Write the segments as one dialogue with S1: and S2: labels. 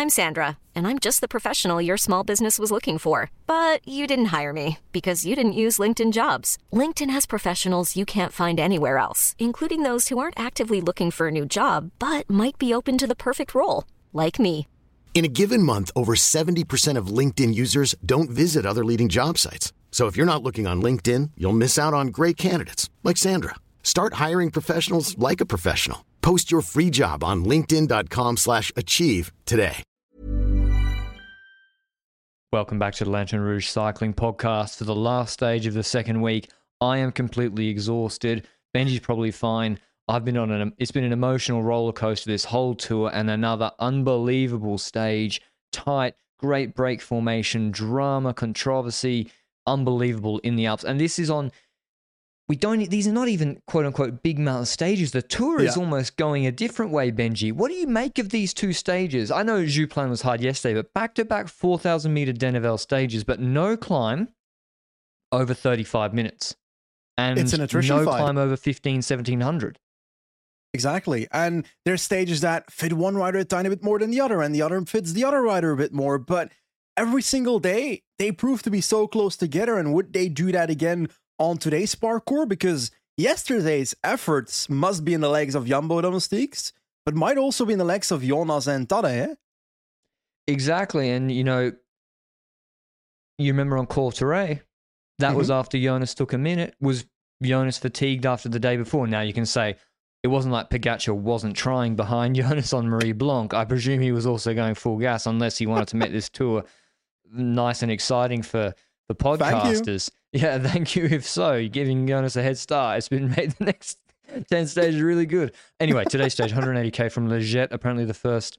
S1: I'm Sandra, and I'm just the professional your small business was looking for. But you didn't hire me because you didn't use LinkedIn Jobs. LinkedIn has professionals you can't find anywhere else, including those who aren't actively looking for a new job, but might be open to the perfect role, like me.
S2: In a given month, over 70% of LinkedIn users don't visit other leading job sites. So if you're not looking on LinkedIn, you'll miss out on great candidates like Sandra. Start hiring professionals like a professional. Post your free job on linkedin.com/achieve today.
S3: Welcome back to the Lantern Rouge Cycling Podcast. For the last stage of the second week, I am completely exhausted. Benji's probably fine. It's been an emotional roller coaster this whole tour, and another unbelievable stage. Tight, great break formation, drama, controversy, unbelievable in the Alps. And this is on... These are not even quote-unquote big mountain stages. The tour is almost going a different way, Benji. What do you make of these two stages? I know Jouplan was hard yesterday, but back-to-back 4,000-meter Denneval stages, but no climb over 35 minutes. And
S4: it's an attrition fight.
S3: Climb over 1,1700.
S4: Exactly. And there's stages that fit one rider a tiny bit more than the other, and the other fits the other rider a bit more. But every single day, they prove to be so close together. And would they do that again on today's parcours? Because yesterday's efforts must be in the legs of Jumbo Domestiques, but might also be in the legs of Jonas and Tadej. Eh?
S3: Exactly. And, you remember on Courtrai, that was after Jonas took a minute. Was Jonas fatigued after the day before? Now you can say it wasn't like Pogačar wasn't trying behind Jonas on Marie Blanc. I presume he was also going full gas, unless he wanted to make this tour nice and exciting for the podcasters. Yeah, thank you. If so, you're giving Jonas a head start. It's been made the next 10 stages really good. Anyway, today's stage, 180k from Le Jet, apparently the first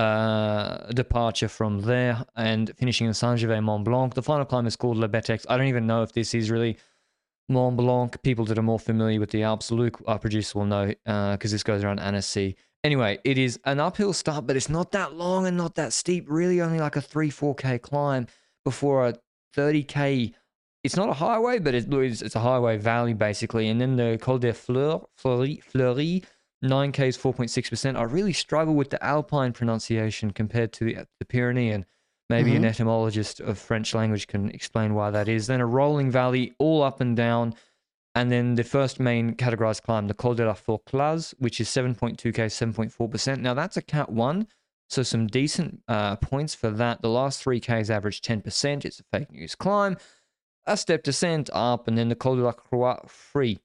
S3: departure from there, and finishing in Saint-Gervais Mont Blanc. The final climb is called Le Betex. I don't even know if this is really Mont Blanc. People that are more familiar with the Alps, Luke, our producer, will know because this goes around Annecy. Anyway, it is an uphill start, but it's not that long and not that steep. Really only like a 3-4k climb before a 30k. It's not a highway, but it's a highway valley, basically. And then the Col des Fleury, 9K is 4.6%. I really struggle with the Alpine pronunciation compared to the Pyrenean. Maybe an etymologist of French language can explain why that is. Then a rolling valley, all up and down. And then the first main categorized climb, the Col de la Forclaz, which is 7.2K, 7.4%. Now, that's a Cat 1, so some decent points for that. The last 3Ks average 10%. It's a fake news climb. A step descent up, and then the Col de la Croix free,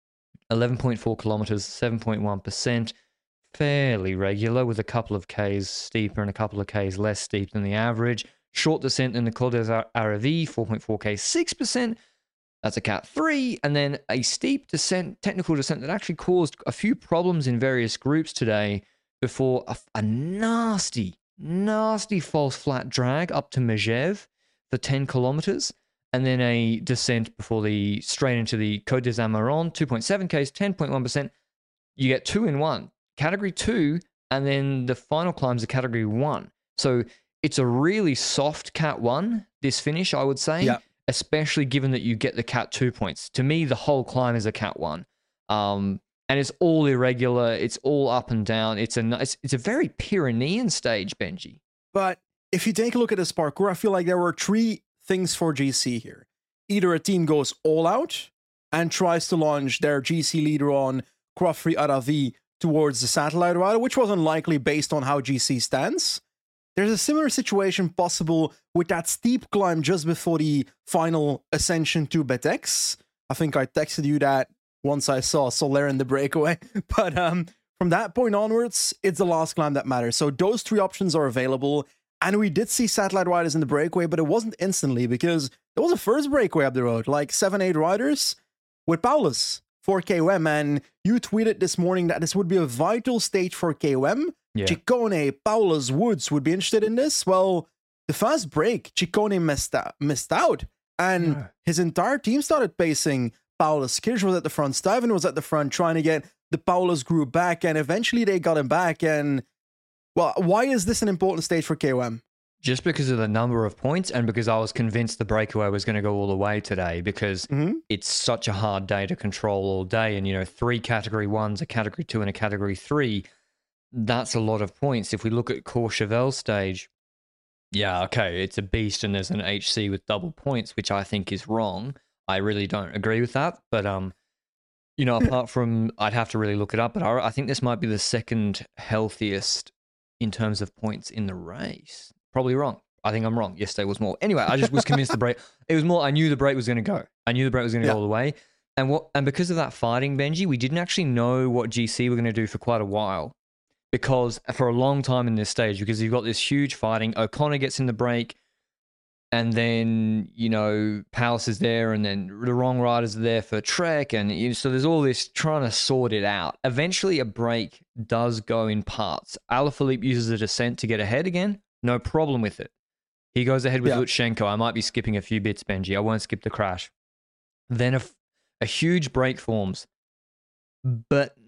S3: 11.4 kilometers, 7.1%. Fairly regular, with a couple of Ks steeper and a couple of Ks less steep than the average. Short descent in the Col des Aravis, 4.4K, 6%. That's a Cat 3. And then a steep descent, technical descent, that actually caused a few problems in various groups today before a nasty false flat drag up to Megève for 10 kilometers. And then a descent straight into the Côte des Amarants, 2.7Ks, 10.1%. You get 2 in 1. Category 2, and then the final climb's a Category 1. So it's a really soft Cat 1, this finish, I would say, especially given that you get the Cat 2 points. To me, the whole climb is a Cat 1. And it's all irregular. It's all up and down. It's a very Pyrenean stage, Benji.
S4: But if you take a look at this parcours, I feel like there were 3 things for GC here. Either a team goes all out and tries to launch their GC leader on Croix-Aravis towards the satellite rider, which was unlikely based on how GC stands. There's a similar situation possible with that steep climb just before the final ascension to Betex. I think I texted you that once I saw Soler in the breakaway. But from that point onwards, it's the last climb that matters. So those 3 options are available. And we did see satellite riders in the breakaway, but it wasn't instantly because there was a first breakaway up the road, like 7-8 riders with Paulus for KOM. And you tweeted this morning that this would be a vital stage for KOM. Yeah. Ciccone, Paulus, Woods would be interested in this. Well, the fast break, Ciccone missed out. And his entire team started pacing Paulus. Kirch was at the front. Stuyven was at the front trying to get the Paulus group back. And eventually they got him back. And well, why is this an important stage for KOM?
S3: Just because of the number of points and because I was convinced the breakaway was going to go all the way today because it's such a hard day to control all day. And, 3 Category 1s, a Category 2 and a Category 3. that's a lot of points. If we look at Courchevel's stage, yeah, okay, it's a beast and there's an HC with double points, which I think is wrong. I really don't agree with that. But, apart from, I'd have to really look it up, but I think this might be the second healthiest in terms of points in the race. Probably wrong. I think I'm wrong. Yesterday was more. Anyway, I just was convinced the break. It was more, I knew the break was going to go. I knew the break was going to go all the way. And because of that fighting, Benji, we didn't actually know what GC were going to do for quite a while. Because for a long time in this stage, because you've got this huge fighting, O'Connor gets in the break, and then, Palace is there, and then the wrong riders are there for Trek, and so there's all this trying to sort it out. Eventually, a break does go in parts. Alaphilippe uses a descent to get ahead again. No problem with it. He goes ahead with Lutsenko. I might be skipping a few bits, Benji. I won't skip the crash. Then a huge break forms. But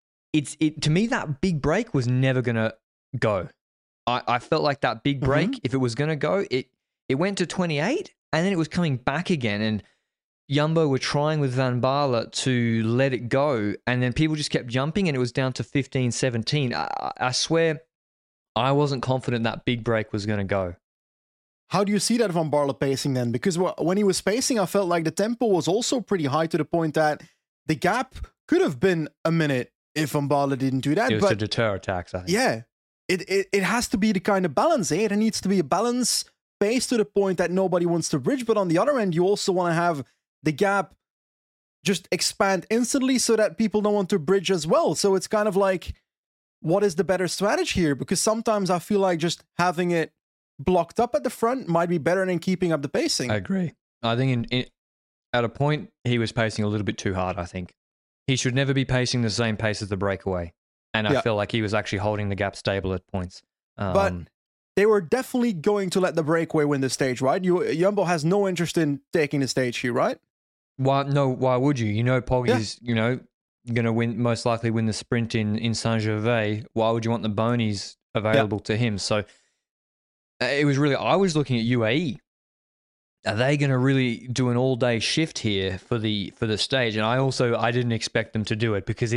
S3: to me, that big break was never going to go. I felt like that big break, if it was going to go, it went to 28, and then it was coming back again. And Jumbo were trying with Van Baarle to let it go, and then people just kept jumping, and it was down to 15, 17. I swear I wasn't confident that big break was going to go.
S4: How do you see that Van Baarle pacing then? Because when he was pacing, I felt like the tempo was also pretty high to the point that the gap could have been a minute if Van Baarle didn't do that.
S3: It was to deter attacks, I think.
S4: Yeah. It has to be the kind of balance, eh? There needs to be a balance pace to the point that nobody wants to bridge, but on the other end, you also want to have the gap just expand instantly so that people don't want to bridge as well. So it's kind of like, what is the better strategy here? Because sometimes I feel like just having it blocked up at the front might be better than keeping up the pacing.
S3: I agree. I think at a point, he was pacing a little bit too hard, I think. He should never be pacing the same pace as the breakaway. And I feel like he was actually holding the gap stable at points.
S4: But they were definitely going to let the breakaway win the stage, right? Jumbo has no interest in taking the stage here, right?
S3: Why would you? Poggy's, going to most likely win the sprint in Saint-Gervais. Why would you want the bonies available to him? So it was really, I was looking at UAE. Are they going to really do an all-day shift here for the stage? And I didn't expect them to do it because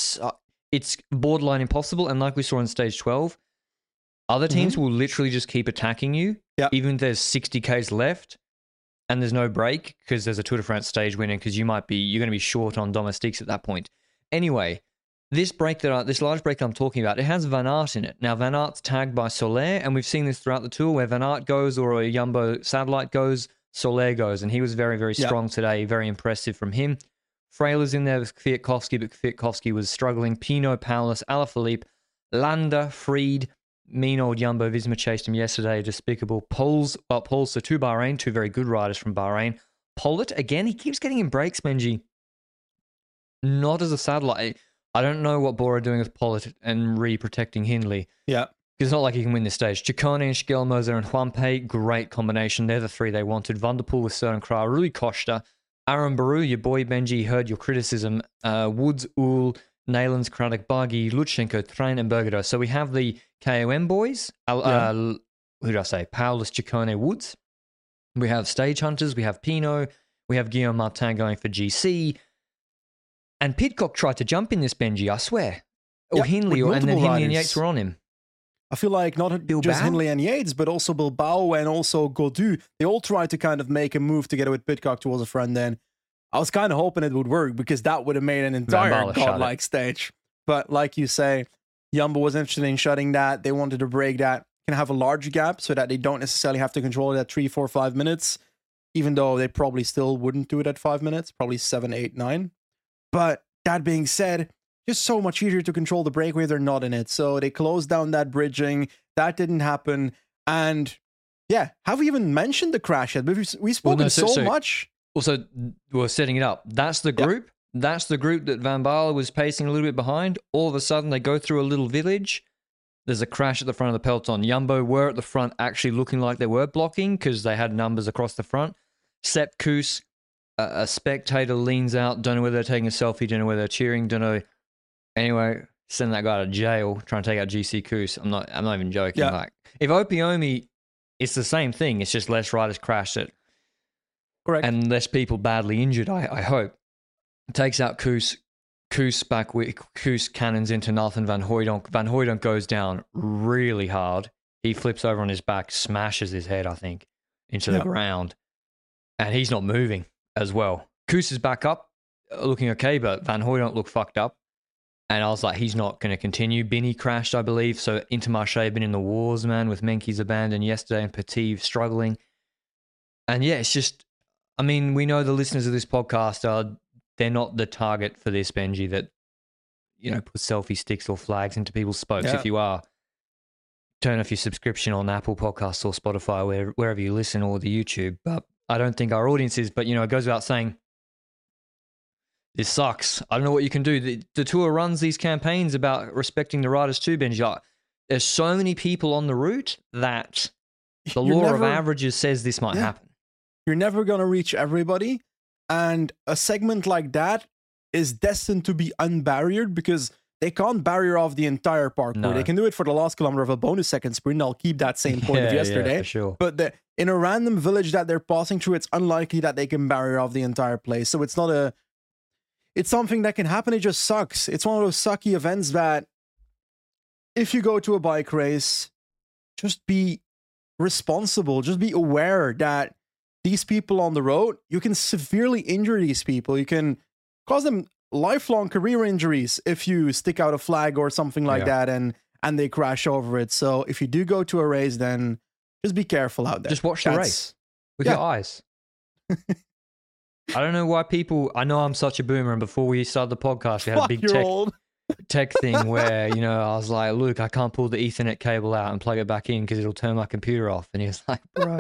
S3: it's borderline impossible. And like we saw in stage 12, other teams will literally just keep attacking you, even if there's 60 Ks left and there's no break because there's a Tour de France stage winner because you're going to be short on domestiques at that point. Anyway, this large break I'm talking about, it has Van Aert in it. Now, Van Aert's tagged by Soler, and we've seen this throughout the Tour where Van Aert goes or a Jumbo satellite goes, Soler goes, and he was very, very strong today. Very impressive from him. Freyler's in there with Kwiatkowski, but Kwiatkowski was struggling. Pinot, Paulus, Alaphilippe, Landa, Fried, mean old Jumbo Visma chased him yesterday. Despicable. Poles to Bahrain, two very good riders from Bahrain. Pollitt, again, he keeps getting in breaks, Benji. Not as a satellite. I don't know what Bora are doing with Pollitt and re-protecting Hindley.
S4: Yeah.
S3: It's not like he can win this stage. Ciccone and Schgelmoser and Juanpe, great combination. They're the three they wanted. Van der Poel with Cerdan Rui Costa. Aaron Baru, your boy Benji, heard your criticism. Woods, Uhl, Neylands, Craddock, Bargy, Lutsenko, Train, and Bergado. So we have the KOM boys. Who did I say? Paulus, Ciccone, Woods. We have Stage Hunters. We have Pinot. We have Guillaume Martin going for GC. And Pidcock tried to jump in this, Benji, I swear. Or Hindley, and then Hindley and Yates were on him.
S4: I feel like not just Hindley and Yates, but also Bilbao and also Gaudu. They all tried to kind of make a move together with Pidcock towards a friend then. I was kind of hoping it would work because that would have made an entire godlike stage. But like you say, Jumbo was interested in shutting that. They wanted to break that, can have a larger gap so that they don't necessarily have to control it at 3, 4, 5 minutes, even though they probably still wouldn't do it at 5 minutes, probably 7, 8, 9. But that being said, just so much easier to control the breakaway if they're not in it. So they closed down that bridging. That didn't happen. And yeah, have we even mentioned the crash yet? We've spoken so much.
S3: Also, we're setting it up. That's the group. Yep. That's the group that Van Baarle was pacing a little bit behind. All of a sudden, they go through a little village. There's a crash at the front of the peloton. Jumbo were at the front actually looking like they were blocking because they had numbers across the front. Sepp Kuss, a spectator leans out. Don't know whether they're taking a selfie. Don't know whether they're cheering. Don't know. Anyway, send that guy to jail, trying to take out GC Kuss. I'm not even joking. Yeah. Like, if Opiomi, it's the same thing. It's just less riders crashed it.
S4: Correct.
S3: And less people badly injured, I hope. Takes out Kuss. Koos cannons into Nathan Van Hooijdonk. Van Hooijdonk goes down really hard. He flips over on his back, smashes his head, I think, into the ground. And he's not moving as well. Koos is back up, looking okay, but Van Hooijdonk looked fucked up. And I was like, he's not going to continue. Binny crashed, I believe. So Intermarché been in the wars, man, with Menkes abandoned yesterday and Petit struggling. And yeah, it's just, I mean, we know the listeners of this podcast they're not the target for this, Benji, that, you know, put selfie sticks or flags into people's spokes. If you are, turn off your subscription on Apple Podcasts or Spotify, wherever you listen, or the YouTube. But I don't think our audience is. But, you know, it goes without saying, this sucks. I don't know what you can do. The Tour runs these campaigns about respecting the riders too, Benji. There's so many people on the route that the law of averages says this might happen.
S4: You're never going to reach everybody. And a segment like that is destined to be unbarriered because they can't barrier off the entire parkour. No. They can do it for the last kilometer of a bonus second sprint. I'll keep that same point of yesterday.
S3: Yeah, for sure.
S4: But in a random village that they're passing through, it's unlikely that they can barrier off the entire place. So it's not it's something that can happen. It just sucks. It's one of those sucky events that if you go to a bike race, just be responsible. Just be aware that these people on the road, you can severely injure these people. You can cause them lifelong career injuries if you stick out a flag or something like that and they crash over it. So if you do go to a race, then just be careful out there.
S3: Just watch the race with your eyes. I don't know why people, I know I'm such a boomer, and before we started the podcast, we had a big tech thing where, you know, I was like, Luke, I can't pull the Ethernet cable out and plug it back in because it'll turn my computer off. And he was like, bro,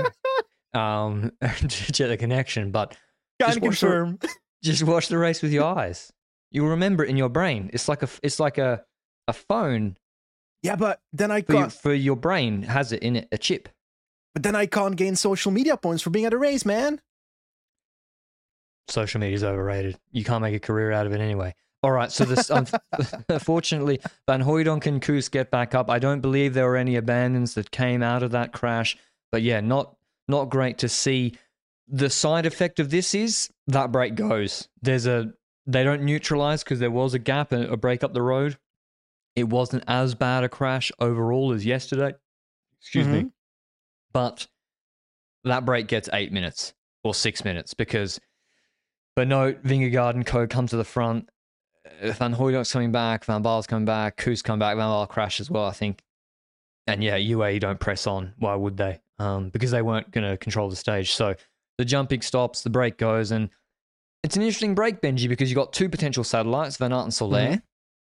S3: to check the connection. But
S4: just
S3: watch the race with your eyes. You'll remember it in your brain. It's like a phone.
S4: Yeah, but then
S3: for your brain has it in it, a chip.
S4: But then I can't gain social media points for being at a race, man.
S3: Social media is overrated. You can't make a career out of it anyway. All right, so this unfortunately, Van Hooijdonk and Koos get back up. I don't believe there were any abandons that came out of that crash. But yeah, not great to see. The side effect of this is that break goes. They don't neutralize because there was a gap and a break up the road. It wasn't as bad a crash overall as yesterday. Excuse me. But that break gets 8 minutes or 6 minutes because Benoot, Vingegaard and Co come to the front. Van Hooijdonk's coming back, Van Baal's coming back, Koos come back, Van Baal crashed as well, I think. And yeah, UAE don't press on. Why would they? Because they weren't going to control the stage. So the jumping stops, the break goes, and it's an interesting break, Benji, because you got two potential satellites, Van Aert and Soler,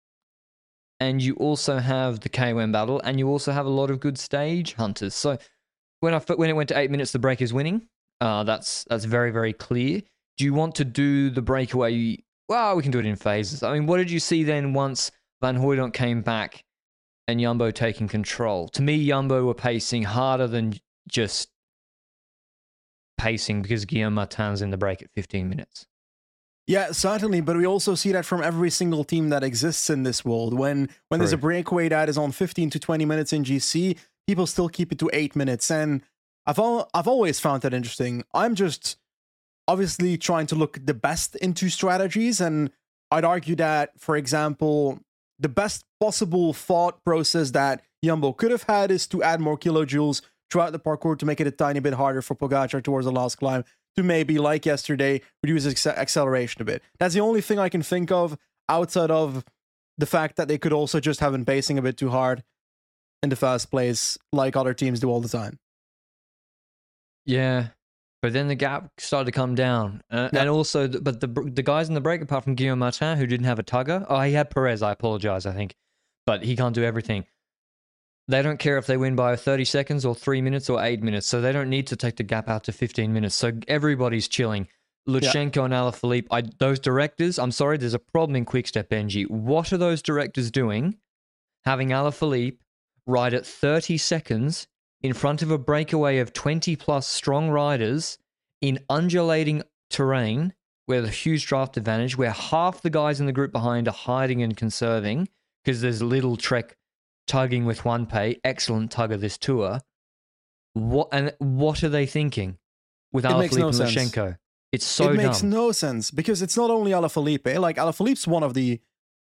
S3: and you also have the KOM battle, and you also have a lot of good stage hunters. So when it went to 8 minutes, the break is winning. That's very, very clear. Do you want to do the breakaway? Well, we can do it in phases. I mean, what did you see then once Van Hooijdonk came back and Jumbo taking control? To me, Jumbo were pacing harder than just pacing because Guillaume Martin's in the break at 15 minutes.
S4: Yeah, certainly, but we also see that from every single team that exists in this world. When there's a breakaway that is on 15 to 20 minutes in GC, people still keep it to 8 minutes. And I've always found that interesting. I'm just obviously trying to look the best into strategies, and I'd argue that, for example, the best possible thought process that Jumbo could have had is to add more kilojoules throughout the parkour to make it a tiny bit harder for Pogacar towards the last climb, to maybe, like yesterday, reduce his acceleration a bit. That's the only thing I can think of outside of the fact that they could also just have been pacing a bit too hard in the first place, like other teams do all the time.
S3: Yeah. But then the gap started to come down. And also, but the guys in the break, apart from Guillaume Martin, who didn't have a tugger. Oh, he had Perez, I apologize, I think. But he can't do everything. They don't care if they win by 30 seconds or 3 minutes or 8 minutes. So they don't need to take the gap out to 15 minutes. So everybody's chilling. Lutsenko and Alaphilippe, those directors, I'm sorry, there's a problem in Quickstep, Benji. What are those directors doing? Having Alaphilippe ride at 30 seconds in front of a breakaway of 20-plus strong riders in undulating terrain with a huge draft advantage, where half the guys in the group behind are hiding and conserving because there's little Trek tugging with Juan Pay, excellent tugger this tour. What are they thinking with Alaphilippe and Lutsenko? It's so dumb.
S4: It makes no sense because it's not only Alaphilippe. Like, Alaphilippe's one of the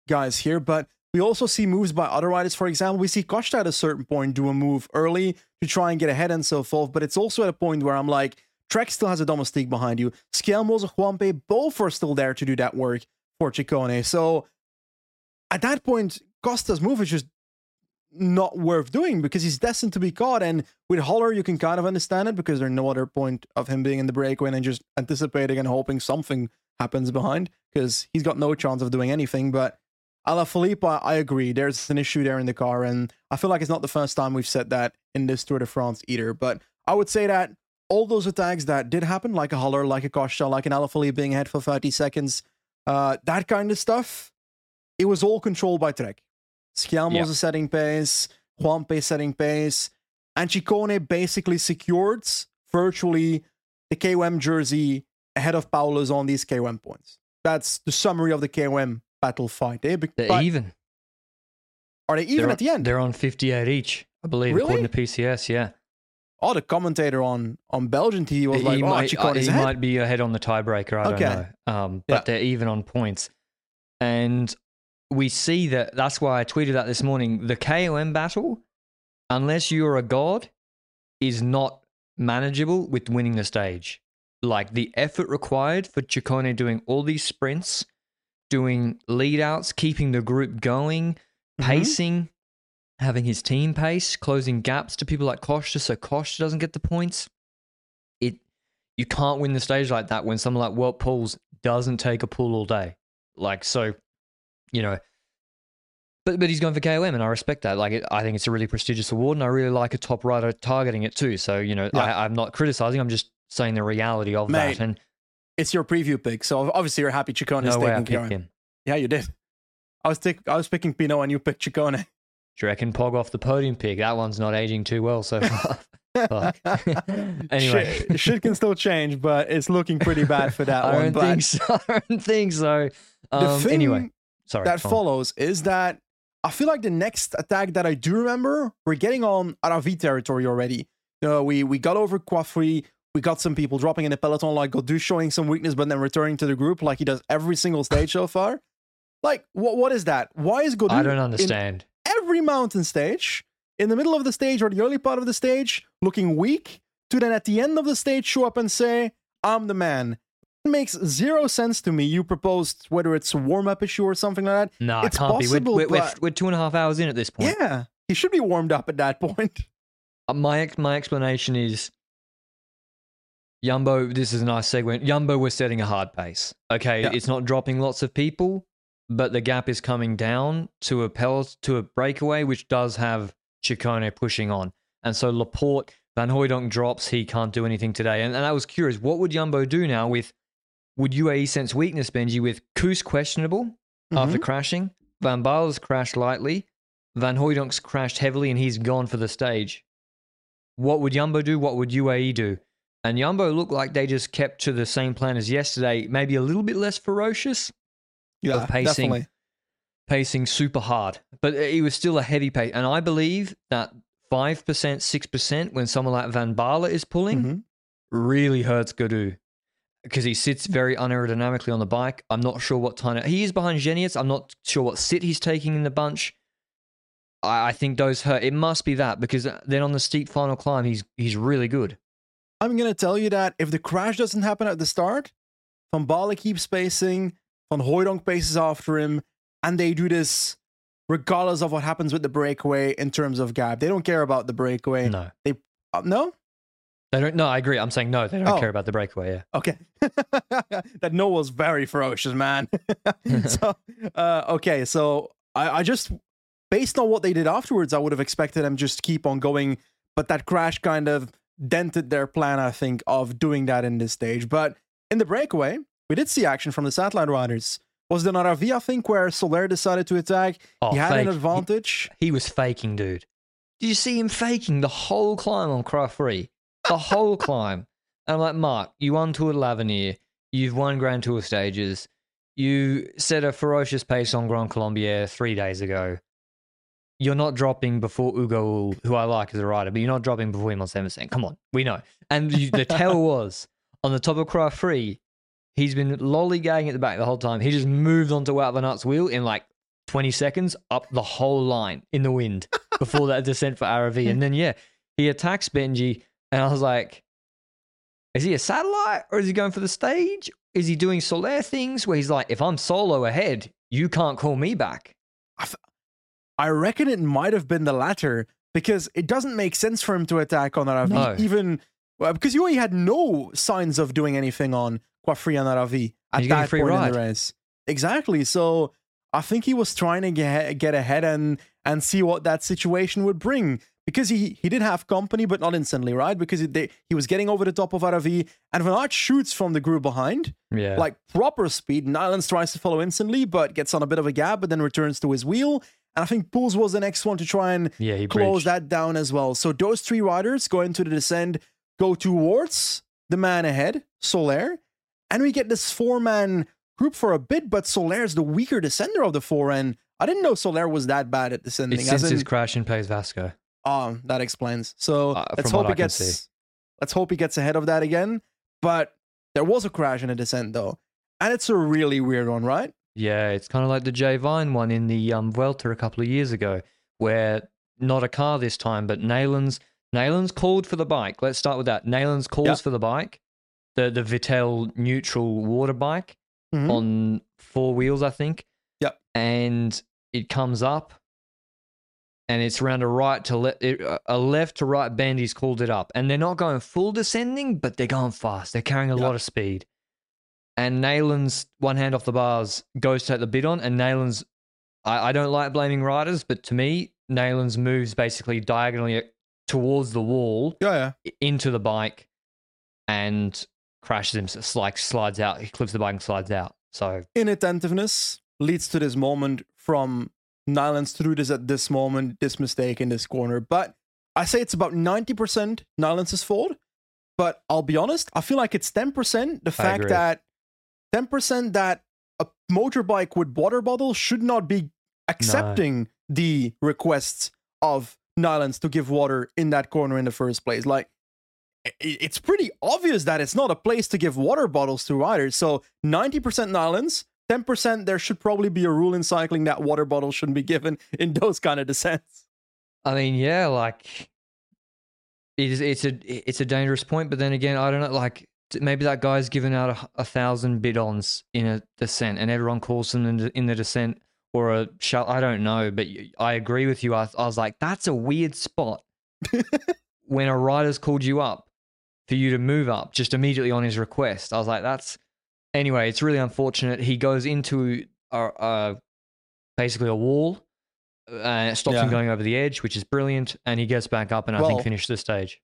S4: guys here, but we also see moves by other riders. For example, we see Costa at a certain point do a move early to try and get ahead and so forth, but it's also at a point where I'm like, Trek still has a Domestique behind you. Skelmos, Juanpe, both are still there to do that work for Ciccone. So at that point, Costa's move is just not worth doing because he's destined to be caught. And with Haller, you can kind of understand it because there's no other point of him being in the breakaway and just anticipating and hoping something happens behind because he's got no chance of doing anything. But Alaphilippe, I agree. There's an issue there in the car. And I feel like it's not the first time we've said that in this Tour de France either. But I would say that all those attacks that did happen, like a Haller, like a Costa, like an Alaphilippe being ahead for 30 seconds, that kind of stuff, it was all controlled by Trek. Schiamo's setting pace, Juanpe setting pace, and Ciccone basically secured virtually the KOM jersey ahead of Paulus on these KOM points. That's the summary of the KOM battle fight.
S3: They're even.
S4: Are they even at the end?
S3: They're on 58 each, I believe,
S4: really?
S3: according to PCS, yeah.
S4: Oh, the commentator on Belgian TV was
S3: he might be ahead on the tiebreaker, I don't know. But they're even on points. And we see that's why I tweeted that this morning. The KOM battle, unless you're a god, is not manageable with winning the stage. Like the effort required for Ciccone doing all these sprints, doing lead outs, keeping the group going, pacing, having his team pace, closing gaps to people like Costa so Costa doesn't get the points. You can't win the stage like that when someone like Wout Poels doesn't take a pull all day. Like, so, you know, but he's going for KOM and I respect that. Like, I think it's a really prestigious award and I really like a top rider targeting it too. So, you know, I'm not criticizing, I'm just saying the reality of that. And
S4: it's your preview pick, so obviously you're happy Ciccone is taking KOM. Him. Yeah, you did. I was picking Pinot and you picked Ciccone.
S3: Do you reckon Pog off the podium pick? That one's not aging too well so far. Anyway,
S4: shit can still change, but it's looking pretty bad for that one.
S3: I don't think so.
S4: The thing
S3: anyway, sorry.
S4: That follows is that I feel like the next attack that I do remember, we're getting on Aravi territory already. We got over Quaffrey. We got some people dropping in the peloton, like Gaudu showing some weakness, but then returning to the group like he does every single stage so far. Like, what is that? Why is Gaudu?
S3: I don't understand.
S4: Every mountain stage, in the middle of the stage or the early part of the stage, looking weak, to then at the end of the stage show up and say, I'm the man. It makes zero sense to me. You proposed whether it's a warm-up issue or something like that.
S3: No,
S4: it's
S3: it can't
S4: possible,
S3: be. We're 2.5 hours in at this point.
S4: Yeah, he should be warmed up at that point.
S3: My explanation is, Jumbo, this is a nice segue. Jumbo was setting a hard pace. Okay, It's not dropping lots of people, but the gap is coming down to a breakaway, which does have Ciccone pushing on. And so Laporte, Van Hooijdonk drops, he can't do anything today. And I was curious, what would Jumbo do now would UAE sense weakness, Benji, with Koos questionable after crashing, Van Baarle's crashed lightly, Van Hooijdonk's crashed heavily, and he's gone for the stage. What would Jumbo do? What would UAE do? And Jumbo looked like they just kept to the same plan as yesterday, maybe a little bit less ferocious.
S4: Yeah, definitely.
S3: Pacing super hard, but it was still a heavy pace. And I believe that 5%, 6% when someone like Van Baarle is pulling really hurts Gaudu because he sits very unaerodynamically on the bike. I'm not sure what time he is behind Genius. I'm not sure what sit he's taking in the bunch. I think those hurt. It must be that because then on the steep final climb, he's really good.
S4: I'm going to tell you that if the crash doesn't happen at the start, Van Baarle keeps pacing, Van Hooijdonk paces after him, and they do this regardless of what happens with the breakaway in terms of gap. They don't care about the breakaway.
S3: No.
S4: No?
S3: They don't. No, I agree. I'm saying no. They don't care about the breakaway. Yeah.
S4: Okay. That no was very ferocious, man. So I just, based on what they did afterwards, I would have expected them just to keep on going. But that crash kind of dented their plan, I think, of doing that in this stage. But in the breakaway, we did see action from the satellite riders. Was it an RV, I think, where Soler decided to attack? He had an advantage.
S3: He was faking, dude. Did you see him faking the whole climb on Croix-Free? The whole climb. And I'm like, Mark, you won Tour de l'Avenir. You've won Grand Tour stages. You set a ferocious pace on Grand Colombier 3 days ago. You're not dropping before Hugo, who I like as a rider, but you're not dropping before him on 7%. Come on, we know. And the tell was, on the top of Croix-Free, he's been lollygagging at the back the whole time. He just moved onto Wout van Aert's wheel in like 20 seconds up the whole line in the wind before that descent for Aravi. And then, he attacks Benji. And I was like, is he a satellite or is he going for the stage? Is he doing Solaire things where he's like, if I'm solo ahead, you can't call me back?
S4: I reckon it might have been the latter, because it doesn't make sense for him to attack on Aravi, even because you had no signs of doing anything on Quaffre and Aravi at that point in the race. Exactly. So I think he was trying to get ahead and see what that situation would bring, because he did have company, but not instantly, right? Because he was getting over the top of Aravi, and Van Aert shoots from the group behind, like proper speed. Nylund tries to follow instantly, but gets on a bit of a gap, but then returns to his wheel. And I think Poels was the next one to try and close that down as well. So those three riders go into the descent, go towards the man ahead, Solaire, and we get this four-man group for a bit, but Solaire's the weaker descender of the four, and I didn't know Solaire was that bad at descending.
S3: It's since his crash in País Vasco.
S4: Oh, that explains. So let's hope he gets ahead of that again. But there was a crash in a descent though, and it's a really weird one, right?
S3: Yeah, it's kind of like the Jay Vine one in the Vuelta a couple of years ago, where not a car this time, but Neylands called for the bike. Let's start with that. Neylands calls for the bike, the Vittel neutral water bike on four wheels, I think. Yep. And it comes up, and it's around a left to right bend. He's called it up, and they're not going full descending, but they're going fast. They're carrying a lot of speed. And Neylands, one hand off the bars, goes to take the bid on, and Neylands, I don't like blaming riders, but to me, Neylands moves basically diagonally towards the wall, into the bike, and crashes him, slides out. He clips the bike and slides out. So inattentiveness
S4: leads to this moment from Neylands through this moment, this mistake in this corner. But I say it's about 90% Neylands' fault. But I'll be honest, I feel like it's 10%. The fact that 10% that a motorbike with water bottles should not be accepting the requests of Neylands to give water in that corner in the first place. Like, it's pretty obvious that it's not a place to give water bottles to riders. So 90% Neylands, 10% there should probably be a rule in cycling that water bottles shouldn't be given in those kind of descents.
S3: I mean, it's a dangerous point, but then again, I don't know, like, maybe that guy's given out 1,000 bidons in a descent and everyone calls them in the descent, or a shot. I don't know, but I agree with you. I was like, that's a weird spot when a rider's called you up for you to move up just immediately on his request. I was like, anyway, it's really unfortunate. He goes into basically a wall, and it stops him going over the edge, which is brilliant, and he gets back up and I think finished the stage.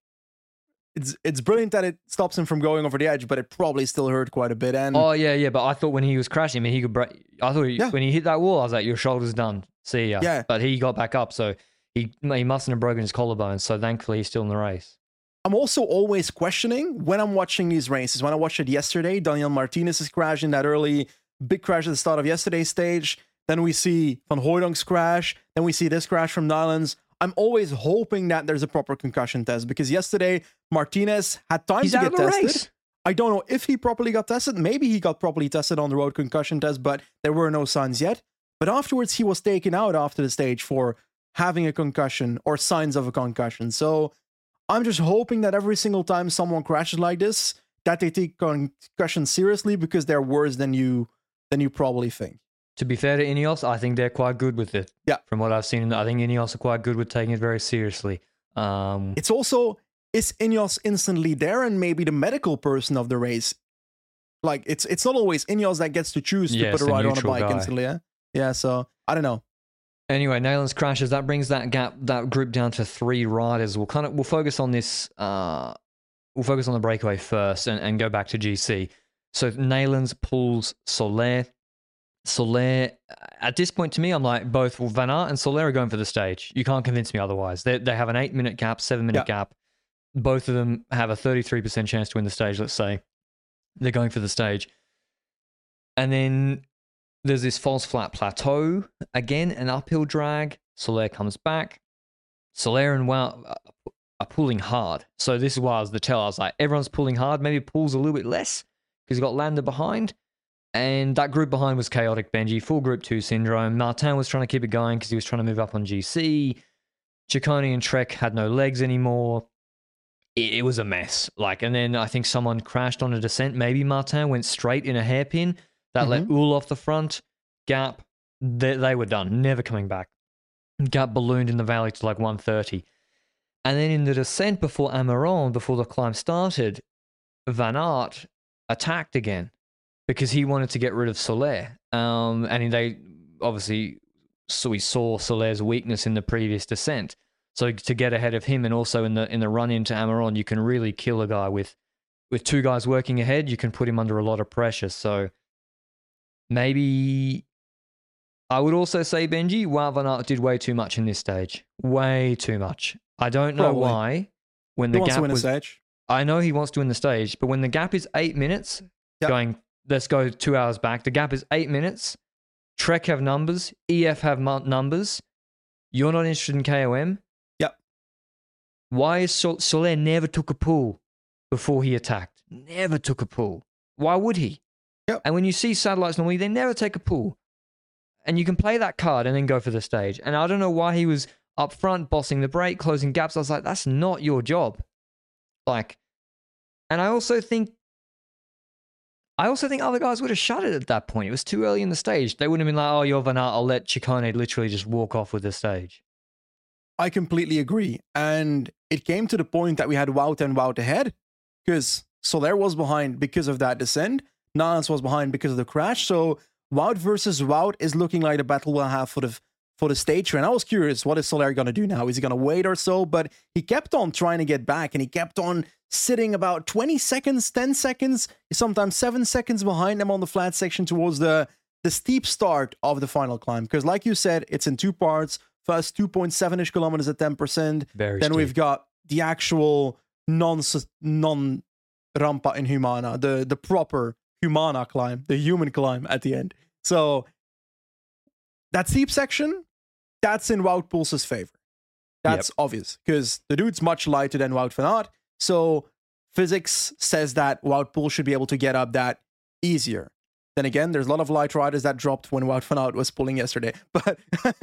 S4: It's brilliant that it stops him from going over the edge, but it probably still hurt quite a bit. And
S3: but I thought when he was crashing, he could break. I thought when he hit that wall, I was like, your shoulder's done. See ya. Yeah. But he got back up, so he mustn't have broken his collarbone. So thankfully, he's still in the race.
S4: I'm also always questioning when I'm watching these races. When I watched it yesterday, Daniel Martinez's crash in that early big crash at the start of yesterday's stage. Then we see Van Hooydonk's crash. Then we see this crash from Neylands. I'm always hoping that there's a proper concussion test, because yesterday Martinez had time to get tested. Race. I don't know if he properly got tested. Maybe he got properly tested on the road concussion test, but there were no signs yet. But afterwards, he was taken out after the stage for having a concussion or signs of a concussion. So I'm just hoping that every single time someone crashes like this, that they take concussion seriously, because they're worse than you probably think.
S3: To be fair to Ineos, I think they're quite good with it. Yeah. From what I've seen, I think Ineos are quite good with taking it very seriously.
S4: It's also, is Ineos instantly there and maybe the medical person of the race? Like, it's not always Ineos that gets to choose to put a rider on a bike instantly, Yeah, so, I don't know.
S3: Anyway, Neylands crashes. That brings that group down to 3 riders. We'll focus on this, we'll focus on the breakaway first and go back to GC. So Neylands pulls Solaire. Solaire, at this point to me, I'm like, both Van Aert and Solaire are going for the stage. You can't convince me otherwise. They have an 8-minute gap, 7-minute gap. Both of them have a 33% chance to win the stage, let's say. They're going for the stage. And then there's this false flat plateau. Again, an uphill drag. Solaire comes back. Solaire and Wout are pulling hard. So this is why I was I was like, everyone's pulling hard. Maybe pulls a little bit less because he's got Landa behind. And that group behind was chaotic, Benji, full Group 2 syndrome. Martin was trying to keep it going because he was trying to move up on GC. Ciccone and Trek had no legs anymore. It was a mess. And then I think someone crashed on a descent. Maybe Martin went straight in a hairpin. That let Uhl off the front. Gap, they were done. Never coming back. Gap ballooned in the valley to 130. And then in the descent before Amiron, before the climb started, Van Aert attacked again because he wanted to get rid of Soler. And they obviously, so we saw Soler's weakness in the previous descent. So to get ahead of him, and also in the run into Amiron, you can really kill a guy with two guys working ahead. You can put him under a lot of pressure. So maybe I would also say, Benji, Wout van Aert did way too much in this stage. Way too much. I don't know why. When the
S4: he wants
S3: gap
S4: to win
S3: was,
S4: a stage.
S3: I know he wants to win the stage, but when the gap is 8 minutes, going, let's go 2 hours back. The gap is 8 minutes. Trek have numbers. EF have numbers. You're not interested in KOM.
S4: Yep.
S3: Why is Soler never took a pull before he attacked? Never took a pull. Why would he?
S4: Yep.
S3: And when you see satellites normally, they never take a pull. And you can play that card and then go for the stage. And I don't know why he was up front, bossing the break, closing gaps. I was like, that's not your job. And I also think other guys would have shut it at that point. It was too early in the stage. They wouldn't have been like, oh, you're Van Aert, I'll let Ciccone literally just walk off with the stage.
S4: I completely agree. And it came to the point that we had Wout and Wout ahead because Soler was behind because of that descent. Nans was behind because of the crash. So Wout versus Wout is looking like the battle we'll have for the stage. And I was curious, what is Soler going to do now? Is he going to wait or so? But he kept on trying to get back, and he kept on sitting about 20 seconds, 10 seconds, sometimes 7 seconds behind them on the flat section towards the steep start of the final climb. Because like you said, it's in two parts. First 2.7-ish kilometers at 10%.
S3: Very
S4: then
S3: steep.
S4: we've got the actual non-rampa in Humana, the proper Humana climb, the human climb at the end. So that steep section, that's in Wout Poels' favor. That's obvious because the dude's much lighter than Wout van Aert. So physics says that Wout Poels should be able to get up that easier. Then again, there's a lot of light riders that dropped when Wout van Aert was pulling yesterday. But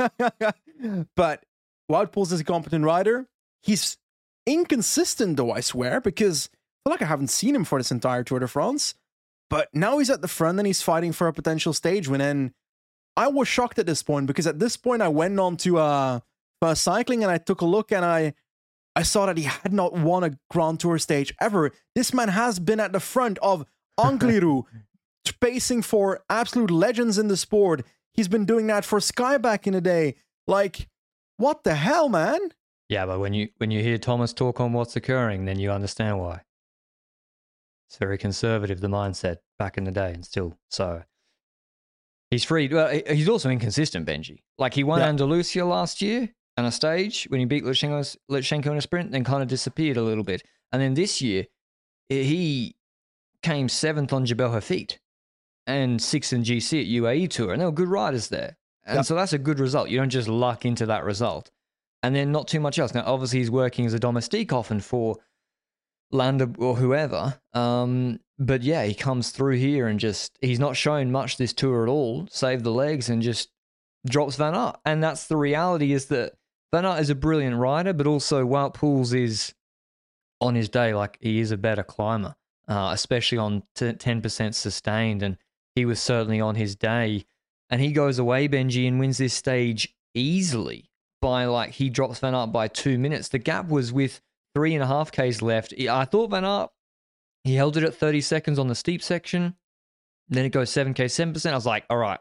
S4: Wout Poels is a competent rider. He's inconsistent though, I swear, because I feel like I haven't seen him for this entire Tour de France. But now he's at the front and he's fighting for a potential stage win. And I was shocked at this point because at this point I went on to First Cycling and I took a look and I saw that he had not won a Grand Tour stage ever. This man has been at the front of Angliru, pacing for absolute legends in the sport. He's been doing that for Sky back in the day. Like, what the hell, man?
S3: Yeah, but when you hear Thomas talk on what's occurring, then you understand why. It's very conservative, the mindset back in the day, and still so. He's free. Well, he's also inconsistent, Benji. Like, he won Andalusia last year on a stage when he beat Lutsenko in a sprint, then kind of disappeared a little bit. And then this year, he came 7th on Jebel Hafid and 6th in GC at UAE Tour, and there were good riders there. And so that's a good result. You don't just luck into that result. And then not too much else. Now, obviously, he's working as a domestique often for Landa or whoever. But yeah, he comes through here and he's not shown much this tour at all, save the legs, and just drops Van Aert. And that's the reality, is that Van Aert is a brilliant rider, but also Wout Poels is, on his day, like, he is a better climber, especially on 10% sustained. And he was certainly on his day. And he goes away, Benji, and wins this stage easily by, he drops Van Aert by 2 minutes. The gap was with 3.5 Ks left. I thought Van Aert, he held it at 30 seconds on the steep section. Then it goes 7K, 7%. I was like, all right,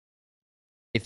S3: if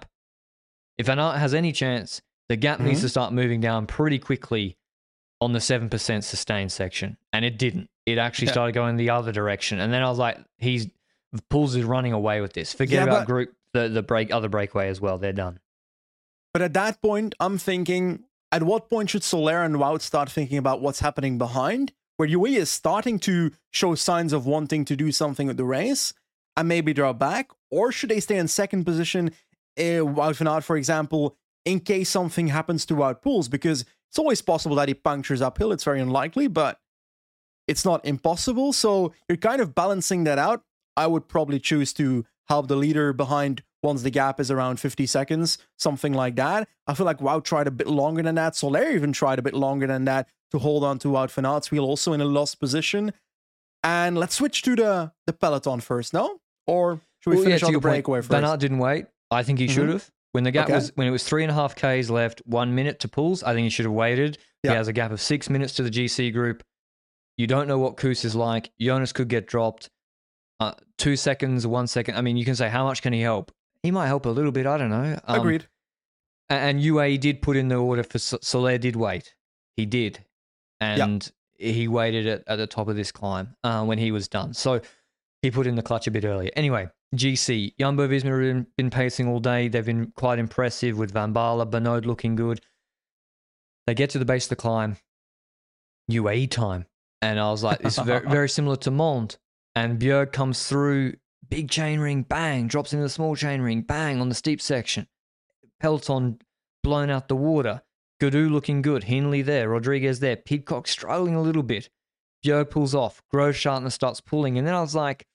S3: Van Aert has any chance, the gap needs to start moving down pretty quickly on the 7% sustained section. And it didn't. It actually started going the other direction. And then I was like, Poels is running away with this. Forget about other breakaway as well. They're done.
S4: But at that point, I'm thinking, at what point should Soler and Wout start thinking about what's happening behind? Where UAE is starting to show signs of wanting to do something with the race and maybe draw back? Or should they stay in second position, Wout van Aert, for example, in case something happens to Wout Poels? Because it's always possible that he punctures uphill. It's very unlikely, but it's not impossible. So you're kind of balancing that out. I would probably choose to help the leader behind once the gap is around 50 seconds, something like that. I feel like Wout tried a bit longer than that. Soler even tried a bit longer than that to hold on to Wout van Aert's wheel, also in a lost position. And let's switch to the peloton first, no? Or should we finish on the breakaway first?
S3: Van Aert didn't wait. I think he should have. When the gap was, when it was 3.5 Ks left, 1 minute to pools, I think he should have waited. He has a gap of 6 minutes to the GC group. You don't know what Kuss is like. Jonas could get dropped. 2 seconds, 1 second. I mean, you can say, how much can he help? He might help a little bit. I don't know.
S4: Agreed.
S3: And UAE did put in the order for Soler did wait. He did. And he waited at the top of this climb when he was done. So he put in the clutch a bit earlier. Anyway, GC. Jumbo-Visma have been pacing all day. They've been quite impressive with Van Baarle, Benoot looking good. They get to the base of the climb. UAE time. And I was like, this is very, very similar to Mont. And Bjerg comes through, big chainring, bang, drops into the small chainring, bang, on the steep section. Peloton blown out the water. Gaudu looking good. Hindley there. Rodriguez there. Pidcock struggling a little bit. Bjerg pulls off. Grosschartner starts pulling. And then I was like,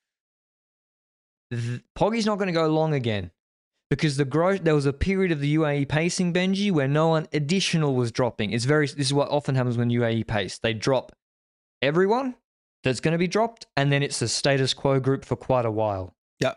S3: Poggy's not going to go long again. Because there was a period of the UAE pacing, Benji, where no one additional was dropping. This is what often happens when UAE pace. They drop everyone that's going to be dropped, and then it's a status quo group for quite a while.
S4: Yeah.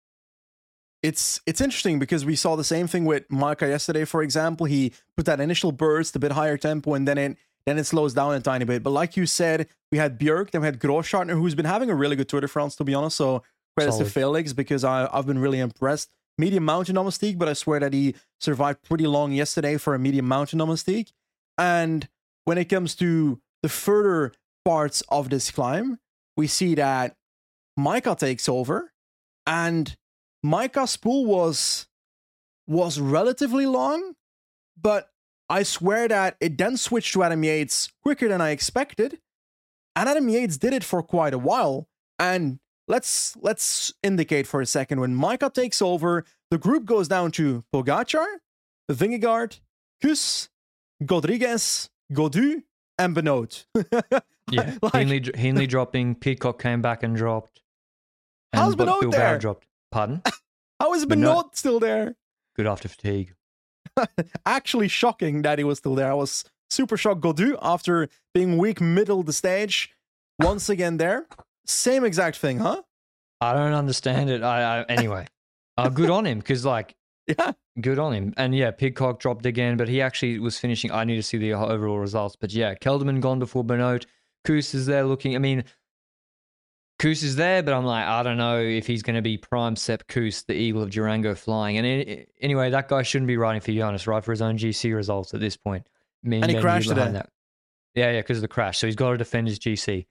S4: It's interesting because we saw the same thing with Majka yesterday, for example. He put that initial burst, a bit higher tempo, and then it slows down a tiny bit. But like you said, we had Bjerg, then we had Grosschartner, who's been having a really good Tour de France, to be honest. So credits to Felix, because I've been really impressed. Medium mountain domestique, but I swear that he survived pretty long yesterday for a medium mountain domestique. And when it comes to the further parts of this climb, we see that Majka takes over, and Majka's pool was relatively long, but I swear that it then switched to Adam Yates quicker than I expected, and Adam Yates did it for quite a while. And let's indicate for a second, when Majka takes over, the group goes down to Pogačar, Vingegaard, Kuss, Rodriguez, Gaudu, and Benoot.
S3: Yeah, Hindley dropping, Pidcock came back and dropped.
S4: How's Benoot there?
S3: Dropped. Pardon?
S4: How is Benoot still there?
S3: Good after fatigue.
S4: Actually shocking that he was still there. I was super shocked. Gaudu, after being weak middle of the stage, once again there. Same exact thing, huh?
S3: I don't understand it. Anyway, good on him, because good on him. And yeah, Pidcock dropped again, but he actually was finishing. I need to see the overall results. But yeah, Kelderman gone before Benoot. Kuss is there looking. I mean, Kuss is there, but I'm like, I don't know if he's going to be prime Sepp Kuss, the Eagle of Durango flying. And anyway, that guy shouldn't be riding for Jonas, right? For his own GC results at this point.
S4: And he crashed today.
S3: Yeah, because of the crash. So he's got to defend his GC.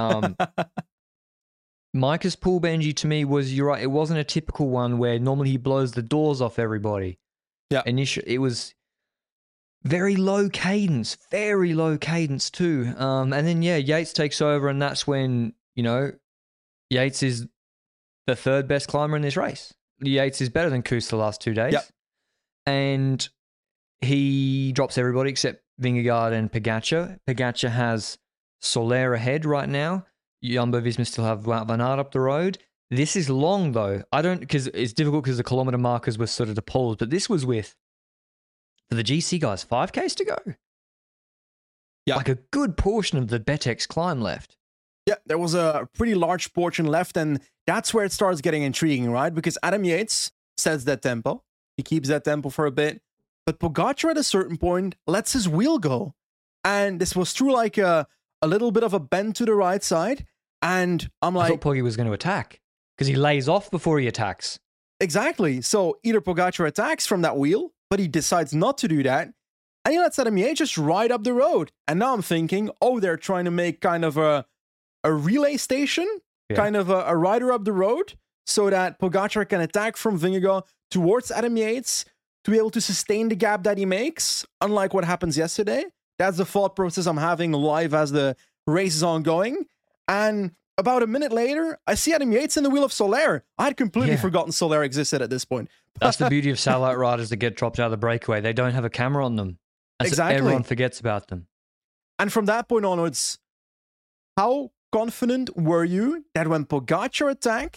S3: Majka's pool, Benji, to me was, you're right, it wasn't a typical one where normally he blows the doors off everybody.
S4: Yeah.
S3: It was very low cadence too. And then, Yates takes over, and that's when, Yates is the third best climber in this race. Yates is better than Kuss the last 2 days.
S4: Yep.
S3: And he drops everybody except Vingegaard and Pogačar. Pogačar has Soler ahead right now. Jumbo-Visma still have Wout van Aert up the road. This is long, though. Because it's difficult because the kilometre markers were sort of the poles, but this was for the GC guys, 5Ks to go.
S4: Yeah.
S3: Like a good portion of the Betex climb left.
S4: Yeah, there was a pretty large portion left, and that's where it starts getting intriguing, right? Because Adam Yates sets that tempo. He keeps that tempo for a bit. But Pogačar at a certain point lets his wheel go. And this was through like a little bit of a bend to the right side. And I'm like,
S3: I thought Poggy was going to attack because he lays off before he attacks.
S4: Exactly. So either Pogačar attacks from that wheel, but he decides not to do that. And he lets Adam Yates just ride up the road. And now I'm thinking, they're trying to make kind of a relay station, kind of a rider up the road, so that Pogačar can attack from Vingegaard towards Adam Yates to be able to sustain the gap that he makes, unlike what happens yesterday. That's the thought process I'm having live as the race is ongoing. And about a minute later, I see Adam Yates in the wheel of Soler. I had completely forgotten Soler existed at this point.
S3: That's the beauty of satellite riders that get dropped out of the breakaway. They don't have a camera on them. And
S4: exactly.
S3: So everyone forgets about them.
S4: And from that point onwards, how confident were you that when Pogačar attacks,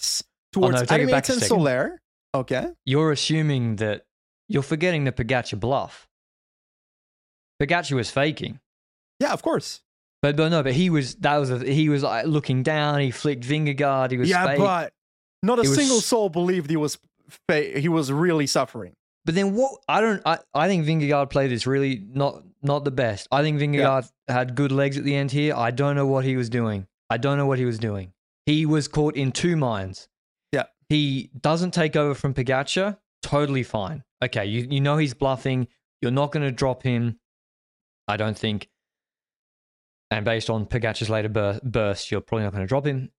S4: towards
S3: take it back
S4: Animates
S3: a
S4: and
S3: second.
S4: Soler. Okay.
S3: You're assuming that you're forgetting the Pogacar bluff. Pogacar was faking.
S4: Yeah, of course.
S3: But he was like looking down. He flicked Vingegaard. He was
S4: Yeah,
S3: fake.
S4: but not a
S3: It was-
S4: single soul believed he was really suffering.
S3: But then what? I think Vingegaard played this really not the best. I think Vingegaard had good legs at the end here. I don't know what he was doing. He was caught in two minds.
S4: Yeah.
S3: He doesn't take over from Pogacar. Totally fine. Okay, you know he's bluffing. You're not going to drop him. I don't think. And based on Pogacar's later burst, you're probably not going to drop him.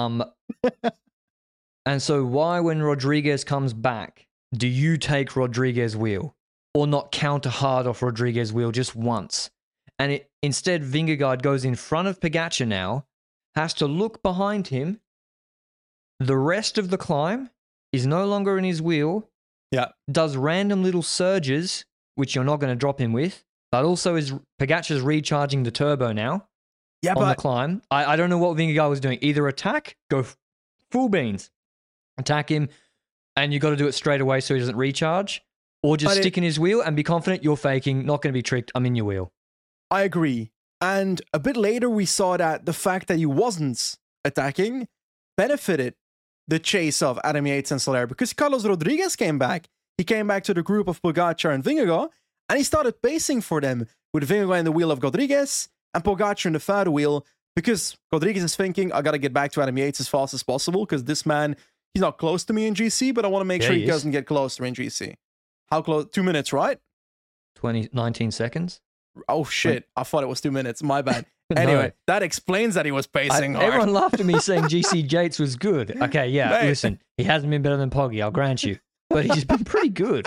S3: And so why, when Rodriguez comes back, do you take Rodriguez's wheel or not counter hard off Rodriguez's wheel just once? And instead, Vingegaard goes in front of Pogacar now, has to look behind him. The rest of the climb is no longer in his wheel.
S4: Yeah.
S3: Does random little surges, which you're not going to drop him with, but also is Pogacar's recharging the turbo now
S4: Yeah,
S3: on the
S4: but
S3: climb. I don't know what Vingegaard was doing. Either attack, go full beans, attack him, and you got to do it straight away so he doesn't recharge, or just stick in his wheel and be confident you're faking, not going to be tricked. I'm in your wheel.
S4: I agree. And a bit later, we saw that the fact that he wasn't attacking benefited the chase of Adam Yates and Soler, because Carlos Rodriguez came back. He came back to the group of Pogacar and Vingegaard, and he started pacing for them with Vingegaard in the wheel of Rodriguez and Pogacar in the third wheel, because Rodriguez is thinking, I got to get back to Adam Yates as fast as possible, because this man, he's not close to me in GC, but I want to make sure he doesn't get closer in GC. How close? 2 minutes, right?
S3: 19 seconds.
S4: Oh, shit. I thought it was 2 minutes. My bad. Anyway, that explains that he was pacing hard.
S3: Everyone laughed at me saying GC Yates was good. Okay, yeah, listen, he hasn't been better than Poggy, I'll grant you. But he's been pretty good.